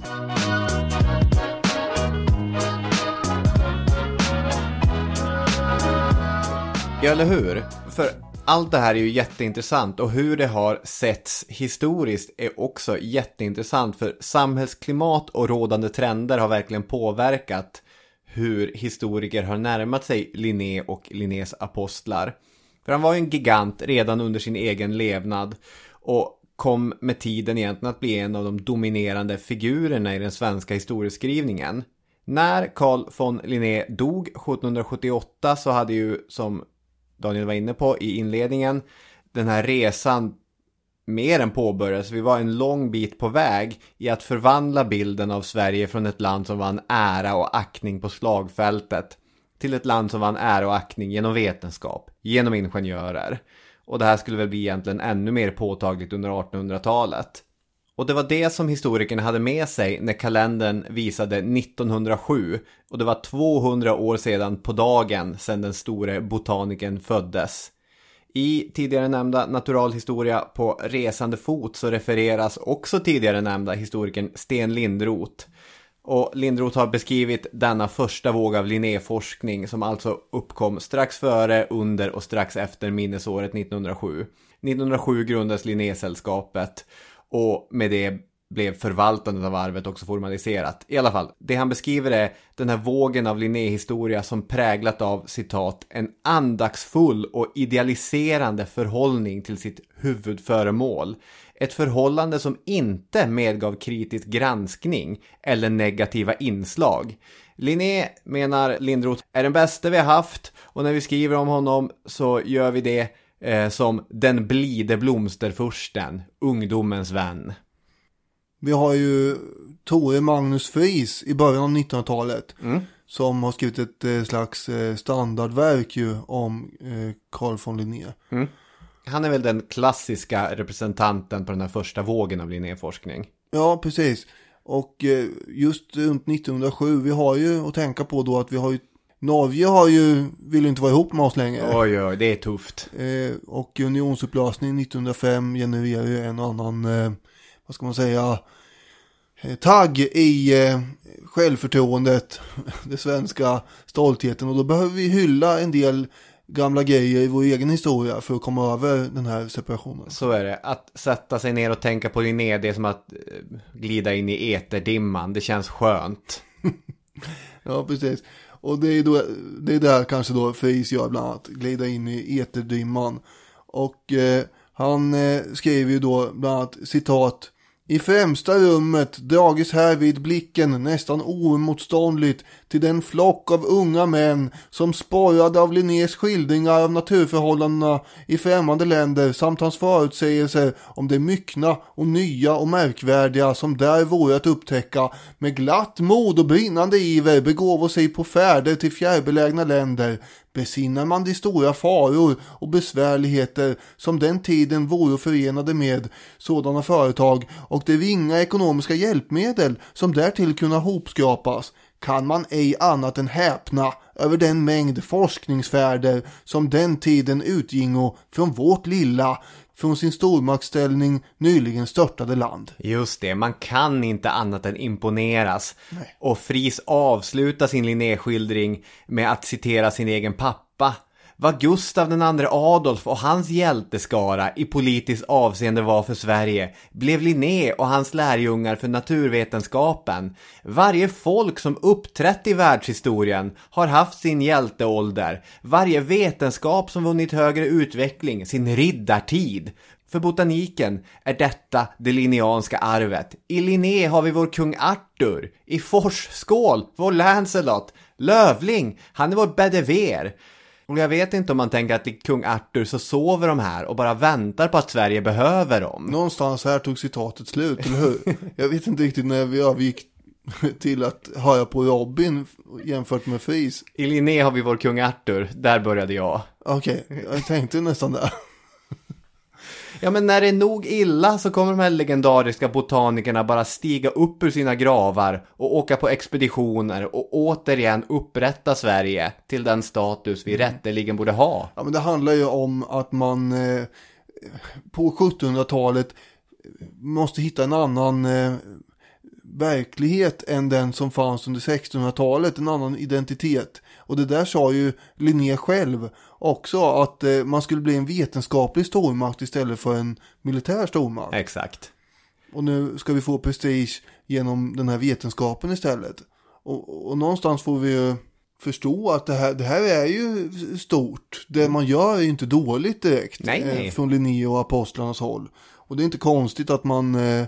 Ja, eller hur? För allt det här är ju jätteintressant, och hur det har setts historiskt är också jätteintressant, för samhällsklimat och rådande trender har verkligen påverkat hur historiker har närmat sig Linné och Linnés apostlar. För han var ju en gigant redan under sin egen levnad och kom med tiden egentligen att bli en av de dominerande figurerna i den svenska historieskrivningen. När Carl von Linné dog sjuttonhundrasjuttioåtta så hade ju, som Daniel var inne på i inledningen, den här resan mer än påbörjades. Vi var en lång bit på väg i att förvandla bilden av Sverige från ett land som vann ära och aktning på slagfältet till ett land som vann ära och aktning genom vetenskap, genom ingenjörer. Och det här skulle väl bli egentligen ännu mer påtagligt under artonhundratalet. Och det var det som historikerna hade med sig när kalendern visade nittonhundrasju. Och det var tvåhundra år sedan på dagen sedan den store botanikern föddes. I tidigare nämnda naturalhistoria på resande fot så refereras också tidigare nämnda historikern Sten Lindroth. Och Lindroth har beskrivit denna första våg av Linnéforskning som alltså uppkom strax före, under och strax efter minnesåret nittonhundrasju. nittonhundrasju grundades Linnésällskapet. Och med det blev förvaltandet av arvet också formaliserat. I alla fall, det han beskriver är den här vågen av Linnéhistoria som präglat av, citat, en andagsfull och idealiserande förhållning till sitt huvudföremål. Ett förhållande som inte medgav kritisk granskning eller negativa inslag. Linné, menar Lindroth, är den bästa vi har haft, och när vi skriver om honom så gör vi det Eh, som den blide blomsterfursten, ungdomens vän. Vi har ju Tore Magnus Friis i början av nittonhundratalet mm. som har skrivit ett eh, slags eh, standardverk ju om eh, Carl von Linné. Mm. Han är väl den klassiska representanten på den här första vågen av Linnéforskning. Ja, precis. Och eh, just runt nittonhundrasju, vi har ju att tänka på då att vi har ju Norge har ju, vill ju inte vara ihop med oss längre. Oj, oj, det är tufft. Eh, och unionsupplösningen nittonhundrafem genererar ju en annan, eh, vad ska man säga, eh, tagg i eh, självförtroendet, det svenska stoltheten. Och då behöver vi hylla en del gamla grejer i vår egen historia för att komma över den här separationen. Så är det. Att sätta sig ner och tänka på Linné, det är som att eh, glida in i eterdimman. Det känns skönt. Ja, precis. Och det är, då, det är där kanske då Friis gör bland annat, glida in i eterdimman. Och eh, han eh, skriver ju då bland annat, citat: i främsta rummet drages här vid blicken nästan oemotståndligt till den flock av unga män som sporrade av Linnés skildringar av naturförhållandena i främmande länder samt hans förutsägelser om det myckna och nya och märkvärdiga som där vore att upptäcka, med glatt mod och brinnande iver begåvo sig på färder till fjärrbelägna länder, besinnar man de stora faror och besvärligheter som den tiden vore förenade med sådana företag och de ringa ekonomiska hjälpmedel som därtill kunna hopskrapas, kan man ej annat än häpna över den mängd forskningsfärder som den tiden utgingo från vårt lilla, från sin stormaktsställning nyligen störtade land. Just det, man kan inte annat än imponeras. Nej. Och Fries avslutar sin Linné-skildring med att citera sin egen pappa. Vad Gustav den andre Adolf och hans hjälteskara i politiskt avseende var för Sverige, blev Linné och hans lärjungar för naturvetenskapen. Varje folk som uppträtt i världshistorien har haft sin hjälteålder. Varje vetenskap som vunnit högre utveckling, sin riddartid. För botaniken är detta det linneanska arvet. I Linné har vi vår kung Arthur. I Fors, skål, vår Lancelot. Lövling, han är vår Bedivere. Och jag vet inte om man tänker att i kung Arthur så sover de här och bara väntar på att Sverige behöver dem. Någonstans här tog citatet slut, eller hur? Jag vet inte riktigt när vi övergick till att höra på Robin jämfört med Fries. I Linné har vi vår kung Arthur, där började jag. Okej, okay, jag tänkte nästan där. Ja, men när det är nog illa så kommer de här legendariska botanikerna bara stiga upp ur sina gravar och åka på expeditioner och återigen upprätta Sverige till den status vi mm. rätteligen borde ha. Ja, men det handlar ju om att man eh, på sjuttonhundratalet måste hitta en annan eh, verklighet än den som fanns under sextonhundratalet, en annan identitet. Och det där sa ju Linné själv också, att eh, man skulle bli en vetenskaplig stormakt istället för en militär stormakt. Exakt. Och nu ska vi få prestige genom den här vetenskapen istället. Och, och någonstans får vi ju förstå att det här, det här är ju stort. Det man gör är ju inte dåligt direkt. Nej, nej. Eh, från Linné och apostlarnas håll. Och det är inte konstigt att man... Eh,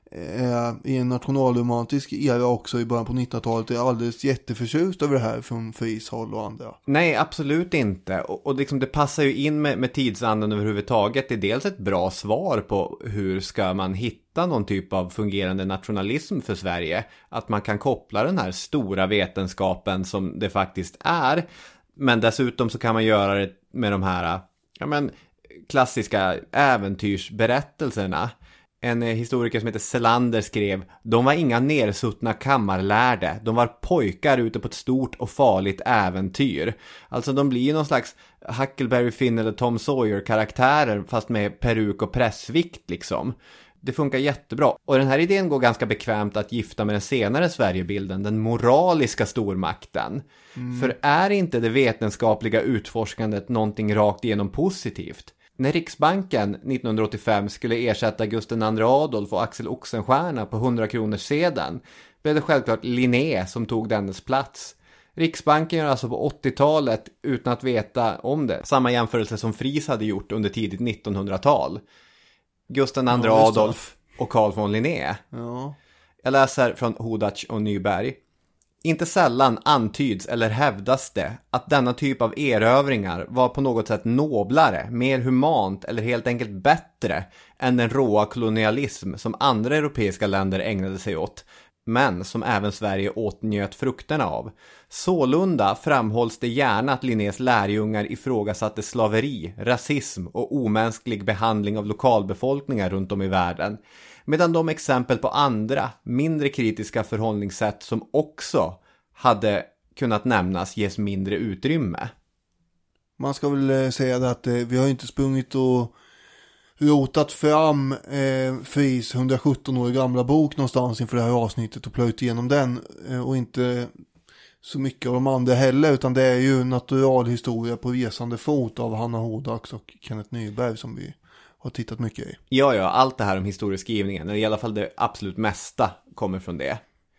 i en nationalromantisk era också i början på nittonhundratalet är alldeles jätteförtjust över det här från Fries håll och andra. Nej, absolut inte. Och, och liksom det passar ju in med, med tidsandan överhuvudtaget. Det är dels ett bra svar på hur ska man hitta någon typ av fungerande nationalism för Sverige. Att man kan koppla den här stora vetenskapen som det faktiskt är. Men dessutom så kan man göra det med de här ja, men, klassiska äventyrsberättelserna. En historiker som heter Selander skrev: de var inga nersuttna kammarlärde, de var pojkar ute på ett stort och farligt äventyr. Alltså de blir någon slags Huckleberry Finn eller Tom Sawyer-karaktärer fast med peruk och pressvikt liksom. Det funkar jättebra. Och den här idén går ganska bekvämt att gifta med den senare Sverigebilden, den moraliska stormakten. Mm. För är inte det vetenskapliga utforskandet någonting rakt igenom positivt? När Riksbanken nittonhundraåttiofem skulle ersätta Gustav den andre Adolf och Axel Oxenstierna på hundra kronors sedeln blev det självklart Linné som tog dennes plats. Riksbanken gör alltså på åttiotalet utan att veta om det. Samma jämförelse som Fries hade gjort under tidigt nittonhundratal. Gustav den andre ja, Adolf och Carl von Linné. Ja. Jag läser från Hodac och Nyberg. Inte sällan antyds eller hävdas det att denna typ av erövringar var på något sätt noblare, mer humant eller helt enkelt bättre än den råa kolonialism som andra europeiska länder ägnade sig åt, men som även Sverige åtnjöt frukterna av. Sålunda framhålls det gärna att Linnés lärjungar ifrågasatte slaveri, rasism och omänsklig behandling av lokalbefolkningar runt om i världen, medan de exempel på andra, mindre kritiska förhållningssätt som också hade kunnat nämnas ges mindre utrymme. Man ska väl säga det att eh, vi har inte sprungit och rotat fram eh, Fries hundrasjutton år gamla bok någonstans inför det här avsnittet och plöjt igenom den eh, och inte så mycket av de andra heller, utan det är ju naturalhistoria på resande fot av Hanna Hodax och Kenneth Nyberg som vi har tittat mycket i. Ja, ja, allt det här om historieskrivningen, eller i alla fall det absolut mesta kommer från det.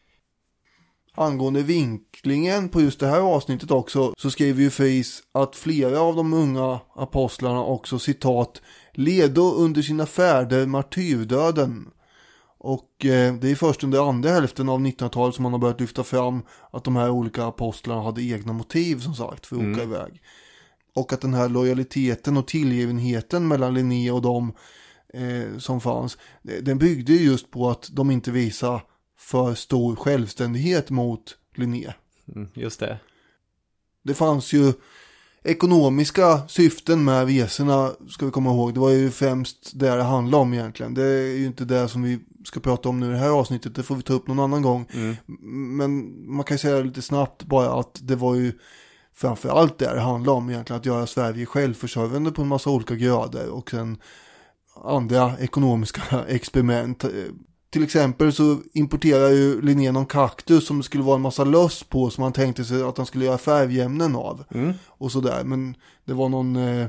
Angående vinklingen på just det här avsnittet också så skriver ju Fries att flera av de unga apostlarna också citat ledo under sina färder martyrdöden. Och eh, det är först under andra hälften av nittonhundratalet som man har börjat lyfta fram att de här olika apostlarna hade egna motiv som sagt för att mm. åka iväg. Och att den här lojaliteten och tillgivenheten mellan Linné och dem eh, som fanns, den byggde just på att de inte visade för stor självständighet mot Linné. Mm, just det. Det fanns ju ekonomiska syften med resorna, ska vi komma ihåg. Det var ju främst det det handlade om egentligen. Det är ju inte det som vi ska prata om nu i det här avsnittet. Det får vi ta upp någon annan gång. Mm. Men man kan ju säga lite snabbt bara att det var ju framförallt det det handlade om egentligen. Att göra Sverige självförsörjande på en massa olika grader. Och sen andra ekonomiska experiment. Till exempel så importerar ju Linné någon kaktus som det skulle vara en massa löss på som man tänkte sig att han skulle göra färgämnen av. Mm. Och sådär. Men det var någon eh,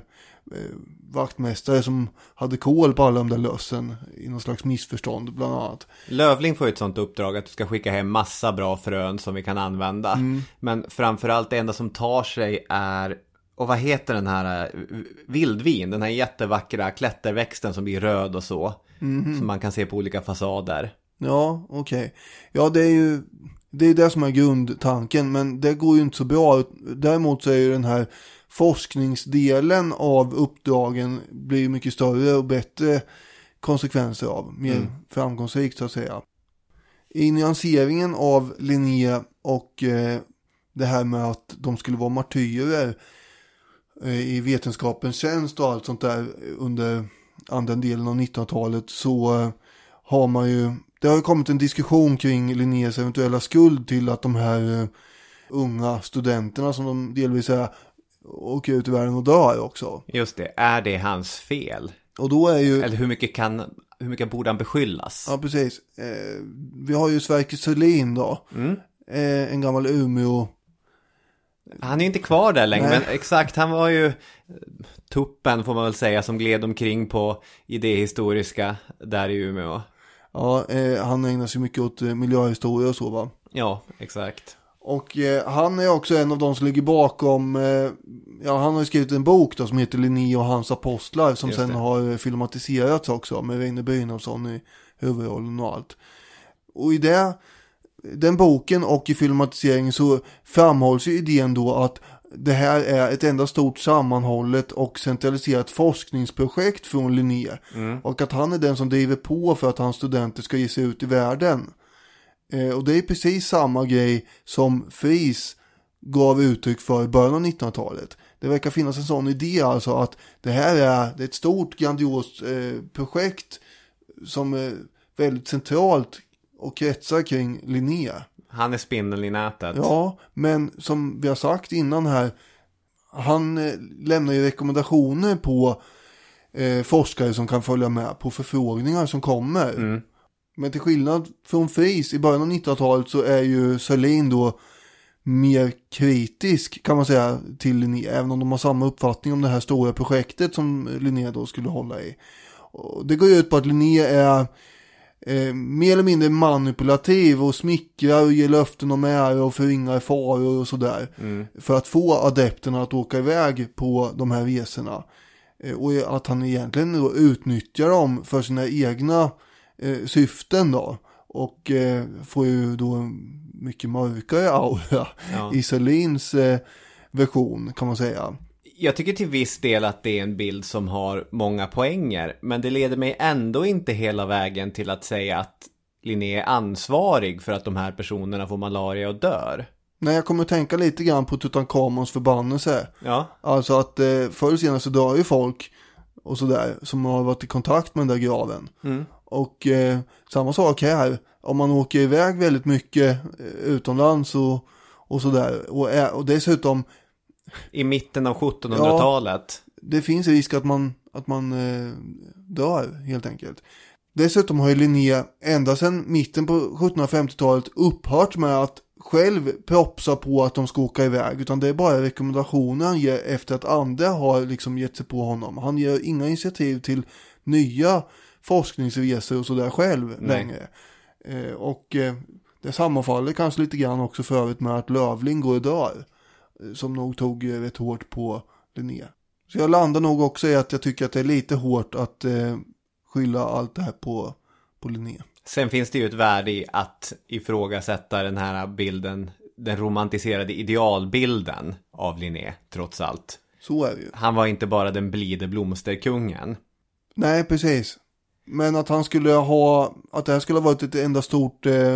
vaktmästare som hade koll på alla de där lössen i någon slags missförstånd bland annat. Lövling får ett sånt uppdrag att du ska skicka hem massa bra frön som vi kan använda. Mm. Men framförallt det enda som tar sig är, och vad heter den här vildvin, den här jättevackra klätterväxten som blir röd och så. Mm-hmm. Som man kan se på olika fasader. Ja, okej. Okay. Ja, det är ju det är det som är grundtanken, men det går ju inte så bra. Däremot så är ju den här forskningsdelen av uppdragen blir mycket större och bättre konsekvenser av. Mer mm. framgångsrikt så att säga. I nyanseringen av Linné och eh, det här med att de skulle vara martyrer eh, i vetenskapens tjänst och allt sånt där under andra delen av nittonhundratalet, så uh, har man ju, det har ju kommit en diskussion kring Linnés eventuella skuld till att de här uh, unga studenterna som de delvis är åker ut i världen och dör också. Just det, är det hans fel? Och då är ju, eller hur mycket kan, hur mycket borde han beskyllas? Ja, precis. Eh, vi har ju Sverker Sörlin då. Mm. Eh, en gammal Umeå. Han är inte kvar där längre, men exakt, han var ju tuppen får man väl säga som gled omkring på idéhistoriska där i Umeå. Ja, eh, han ägnar sig mycket åt eh, miljöhistoria och så va? Ja, exakt. Och eh, han är också en av de som ligger bakom, eh, ja han har skrivit en bok då som heter Linné och hans apostlar som sen har filmatiserats också med Reine Brynolfsson i huvudrollen och allt. Och i det den boken och i filmatiseringen så framhålls ju idén då att det här är ett enda stort sammanhållet och centraliserat forskningsprojekt från Linné. Mm. Och att han är den som driver på för att hans studenter ska ge sig ut i världen. Eh, och det är precis samma grej som Fries gav uttryck för i början av nittonhundratalet. Det verkar finnas en sån idé alltså att det här är, det är ett stort grandiost eh, projekt som är väldigt centralt och kretsar kring Linné. Han är spindeln i nätet. Ja, men som vi har sagt innan här, han eh, lämnar ju rekommendationer på eh, forskare som kan följa med på förfrågningar som kommer. Mm. Men till skillnad från Fries i början av nittonhundratalet så är ju Sörlin då mer kritisk kan man säga till Linné, även om de har samma uppfattning om det här stora projektet som Linné då skulle hålla i. Och det går ju ut på att Linné är Eh, mer eller mindre manipulativ och smickrar och ger löften om ära och förringar faror och sådär mm. för att få adepterna att åka iväg på de här resorna eh, och att han egentligen då utnyttjar dem för sina egna eh, syften då och eh, får ju då en mycket mörkare aura ja. i Sörlins eh, version kan man säga. Jag tycker till viss del att det är en bild som har många poänger, men det leder mig ändå inte hela vägen till att säga att Linné är ansvarig för att de här personerna får malaria och dör. Nej, jag kommer att tänka lite grann på Tutankhamons förbannelse. Ja. Alltså att eh, förr och senare så dör ju folk och sådär som har varit i kontakt med den där graven. Mm. Och eh, samma sak här. Om man åker iväg väldigt mycket eh, utomlands och, och sådär. Och, eh, och dessutom i mitten av sjuttonhundratalet. Ja, det finns risk att man, att man eh, dör helt enkelt. Dessutom har ju Linné ända sedan mitten på sjuttonhundrafemtiotalet upphört med att själv propsa på att de ska åka iväg. Utan det är bara rekommendationer han ger efter att andra har liksom gett sig på honom. Han ger inga initiativ till nya forskningsresor och sådär själv Nej. längre. Eh, och eh, det sammanfaller kanske lite grann också för övrigt med att Lövling går och dör. Som nog tog rätt hårt på Linné. Så jag landar nog också i att jag tycker att det är lite hårt att eh, skylla allt det här på, på Linné. Sen finns det ju ett värde i att ifrågasätta den här bilden, den romantiserade idealbilden av Linné, trots allt. Så är det ju. Han var inte bara den blide blomsterkungen. Nej, precis. Men att han skulle ha, att det här skulle ha varit ett enda stort eh,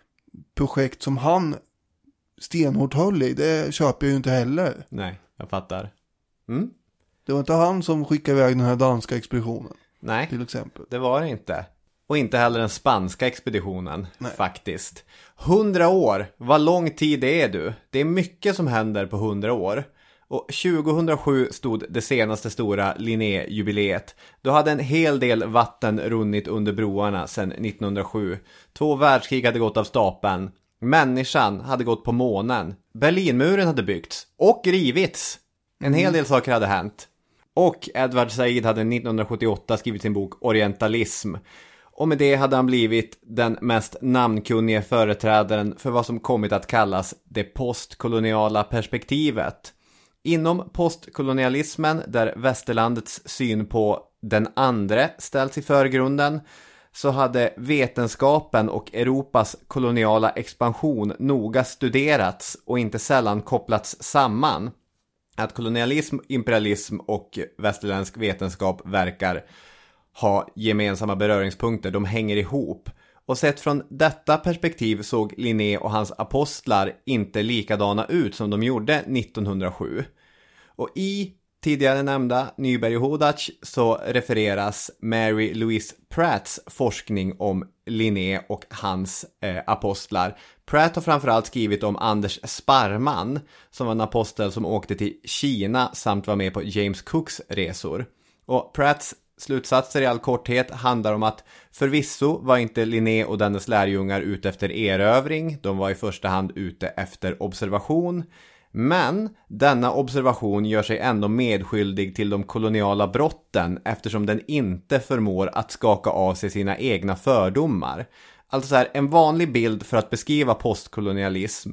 projekt som han stenhårt höll i, det köper jag ju inte heller. Nej, jag fattar. Mm. Det var inte han som skickade iväg den här danska expeditionen. Nej, till exempel. Det var det inte. Och inte heller den spanska expeditionen. Nej. Faktiskt. Hundra år, vad lång tid är du? Det är mycket som händer på hundra år. Och tjugohundrasju stod det senaste stora Linné-jubileet. Då hade en hel del vatten runnit under broarna sedan nittonhundrasju. Två världskrig hade gått av stapeln. Människan hade gått på månen. Berlinmuren hade byggts. Och rivits. En hel del saker hade hänt. Och Edward Said hade nittonhundrasjuttioåtta skrivit sin bok Orientalism. Och med det hade han blivit den mest namnkunniga företrädaren för vad som kommit att kallas det postkoloniala perspektivet. Inom postkolonialismen, där västerlandets syn på den andre ställts i förgrunden, så hade vetenskapen och Europas koloniala expansion noga studerats och inte sällan kopplats samman. Att kolonialism, imperialism och västerländsk vetenskap verkar ha gemensamma beröringspunkter, de hänger ihop. Och sett från detta perspektiv såg Linné och hans apostlar inte likadana ut som de gjorde nittonhundrasju. Och i tidigare nämnda Nyberg och Hodac så refereras Mary Louise Pratts forskning om Linné och hans eh, apostlar. Pratt har framförallt skrivit om Anders Sparman, som var en apostel som åkte till Kina samt var med på James Cooks resor. Och Pratts slutsatser i all korthet handlar om att förvisso var inte Linné och dennes lärjungar ute efter erövring, de var i första hand ute efter observation. Men denna observation gör sig ändå medskyldig till de koloniala brotten eftersom den inte förmår att skaka av sig sina egna fördomar. Alltså så här, en vanlig bild för att beskriva postkolonialism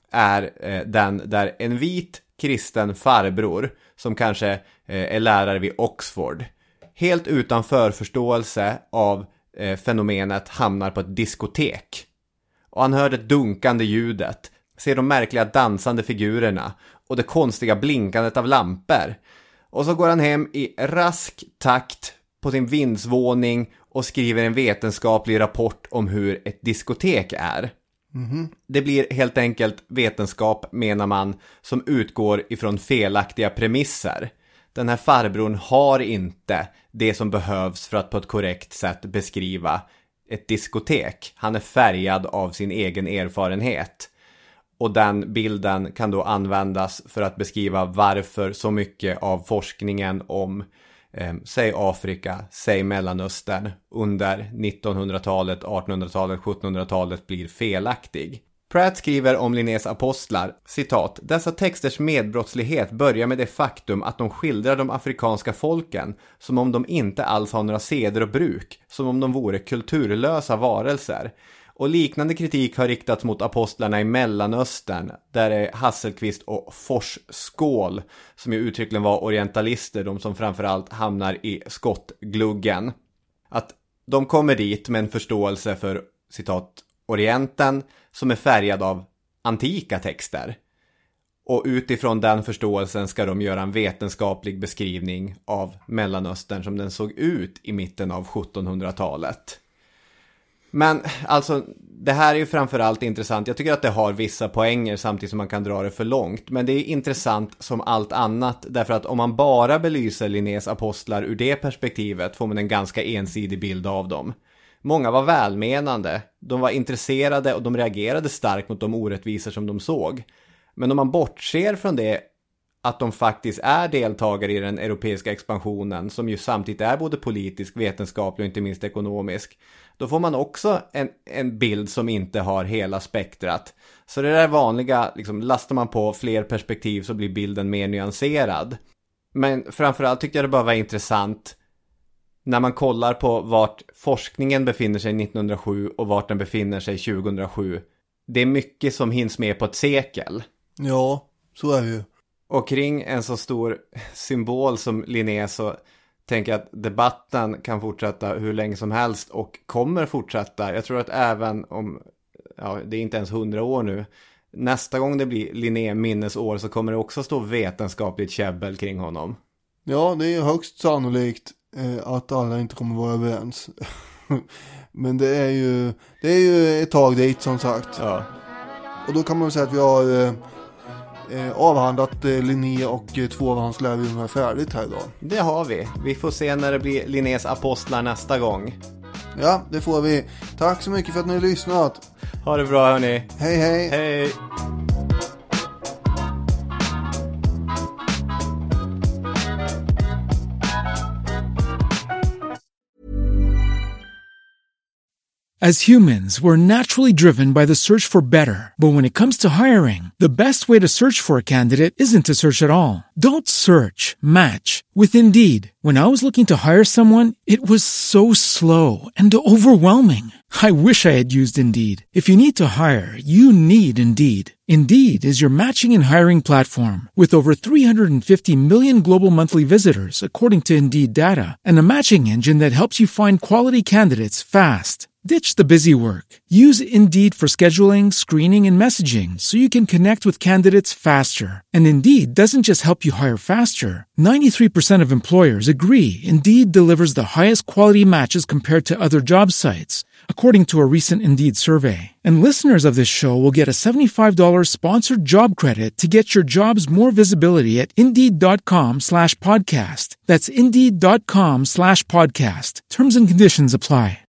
är eh, den där en vit kristen farbror som kanske eh, är lärare vid Oxford helt utan förförståelse av eh, fenomenet hamnar på ett diskotek. Och han hör det dunkande ljudet, ser de märkliga dansande figurerna och det konstiga blinkandet av lampor. Och så går han hem i rask takt på sin vindsvåning och skriver en vetenskaplig rapport om hur ett diskotek är. Mm-hmm. Det blir helt enkelt vetenskap, menar man, som utgår ifrån felaktiga premisser. Den här farbrorn har inte det som behövs för att på ett korrekt sätt beskriva ett diskotek. Han är färgad av sin egen erfarenhet. Och den bilden kan då användas för att beskriva varför så mycket av forskningen om eh, säg Afrika, säg Mellanöstern under nittonhundratalet, artonhundratalet, sjuttonhundratalet blir felaktig. Pratt skriver om Linnés apostlar, citat: dessa texters medbrottslighet börjar med det faktum att de skildrar de afrikanska folken som om de inte alls har några seder och bruk, som om de vore kulturlösa varelser. Och liknande kritik har riktats mot apostlarna i Mellanöstern, där är Hasselqvist och Forsskål, som ju uttryckligen var orientalister, de som framförallt hamnar i skottgluggen. Att de kommer dit med en förståelse för, citat, Orienten som är färgad av antika texter. Och utifrån den förståelsen ska de göra en vetenskaplig beskrivning av Mellanöstern som den såg ut i mitten av sjuttonhundratalet. Men alltså, det här är ju framförallt intressant. Jag tycker att det har vissa poänger samtidigt som man kan dra det för långt. Men det är intressant som allt annat. Därför att om man bara belyser Linnés apostlar ur det perspektivet får man en ganska ensidig bild av dem. Många var välmenande. De var intresserade och de reagerade starkt mot de orättvisor som de såg. Men om man bortser från det, att de faktiskt är deltagare i den europeiska expansionen, som ju samtidigt är både politisk, vetenskaplig och inte minst ekonomisk, då får man också en, en bild som inte har hela spektrat. Så det där vanliga, liksom, lastar man på fler perspektiv så blir bilden mer nyanserad. Men framförallt tyckte jag det bara var intressant när man kollar på vart forskningen befinner sig nittonhundrasju och vart den befinner sig tjugohundrasju. Det är mycket som hinns med på ett sekel. Ja, så är det ju. Och kring en så stor symbol som Linné så tänker att debatten kan fortsätta hur länge som helst och kommer fortsätta. Jag tror att även om, ja, det är inte ens hundra år nu, nästa gång det blir Linné minnesår så kommer det också stå vetenskapligt käbbel kring honom. Ja, det är högst sannolikt eh, att alla inte kommer vara överens. Men det är ju det är ju ett tag dit som sagt. Ja. Och då kan man säga att vi har eh, eh, avhandlat eh, Linné och eh, två av hans lärjungar färdigt här idag. Det har vi. Vi får se när det blir Linnés apostlar nästa gång. Ja, det får vi. Tack så mycket för att ni har lyssnat. Ha det bra hörni. Hej hej. Hej. As humans, we're naturally driven by the search for better. But when it comes to hiring, the best way to search for a candidate isn't to search at all. Don't search, match with Indeed. When I was looking to hire someone, it was so slow and overwhelming. I wish I had used Indeed. If you need to hire, you need Indeed. Indeed is your matching and hiring platform with over three hundred fifty million global monthly visitors, according to Indeed data, and a matching engine that helps you find quality candidates fast. Ditch the busy work. Use Indeed for scheduling, screening, and messaging so you can connect with candidates faster. And Indeed doesn't just help you hire faster. ninety-three percent of employers agree Indeed delivers the highest quality matches compared to other job sites, according to a recent Indeed survey. And listeners of this show will get a seventy-five dollars sponsored job credit to get your jobs more visibility at Indeed.com slash podcast. That's Indeed.com slash podcast. Terms and conditions apply.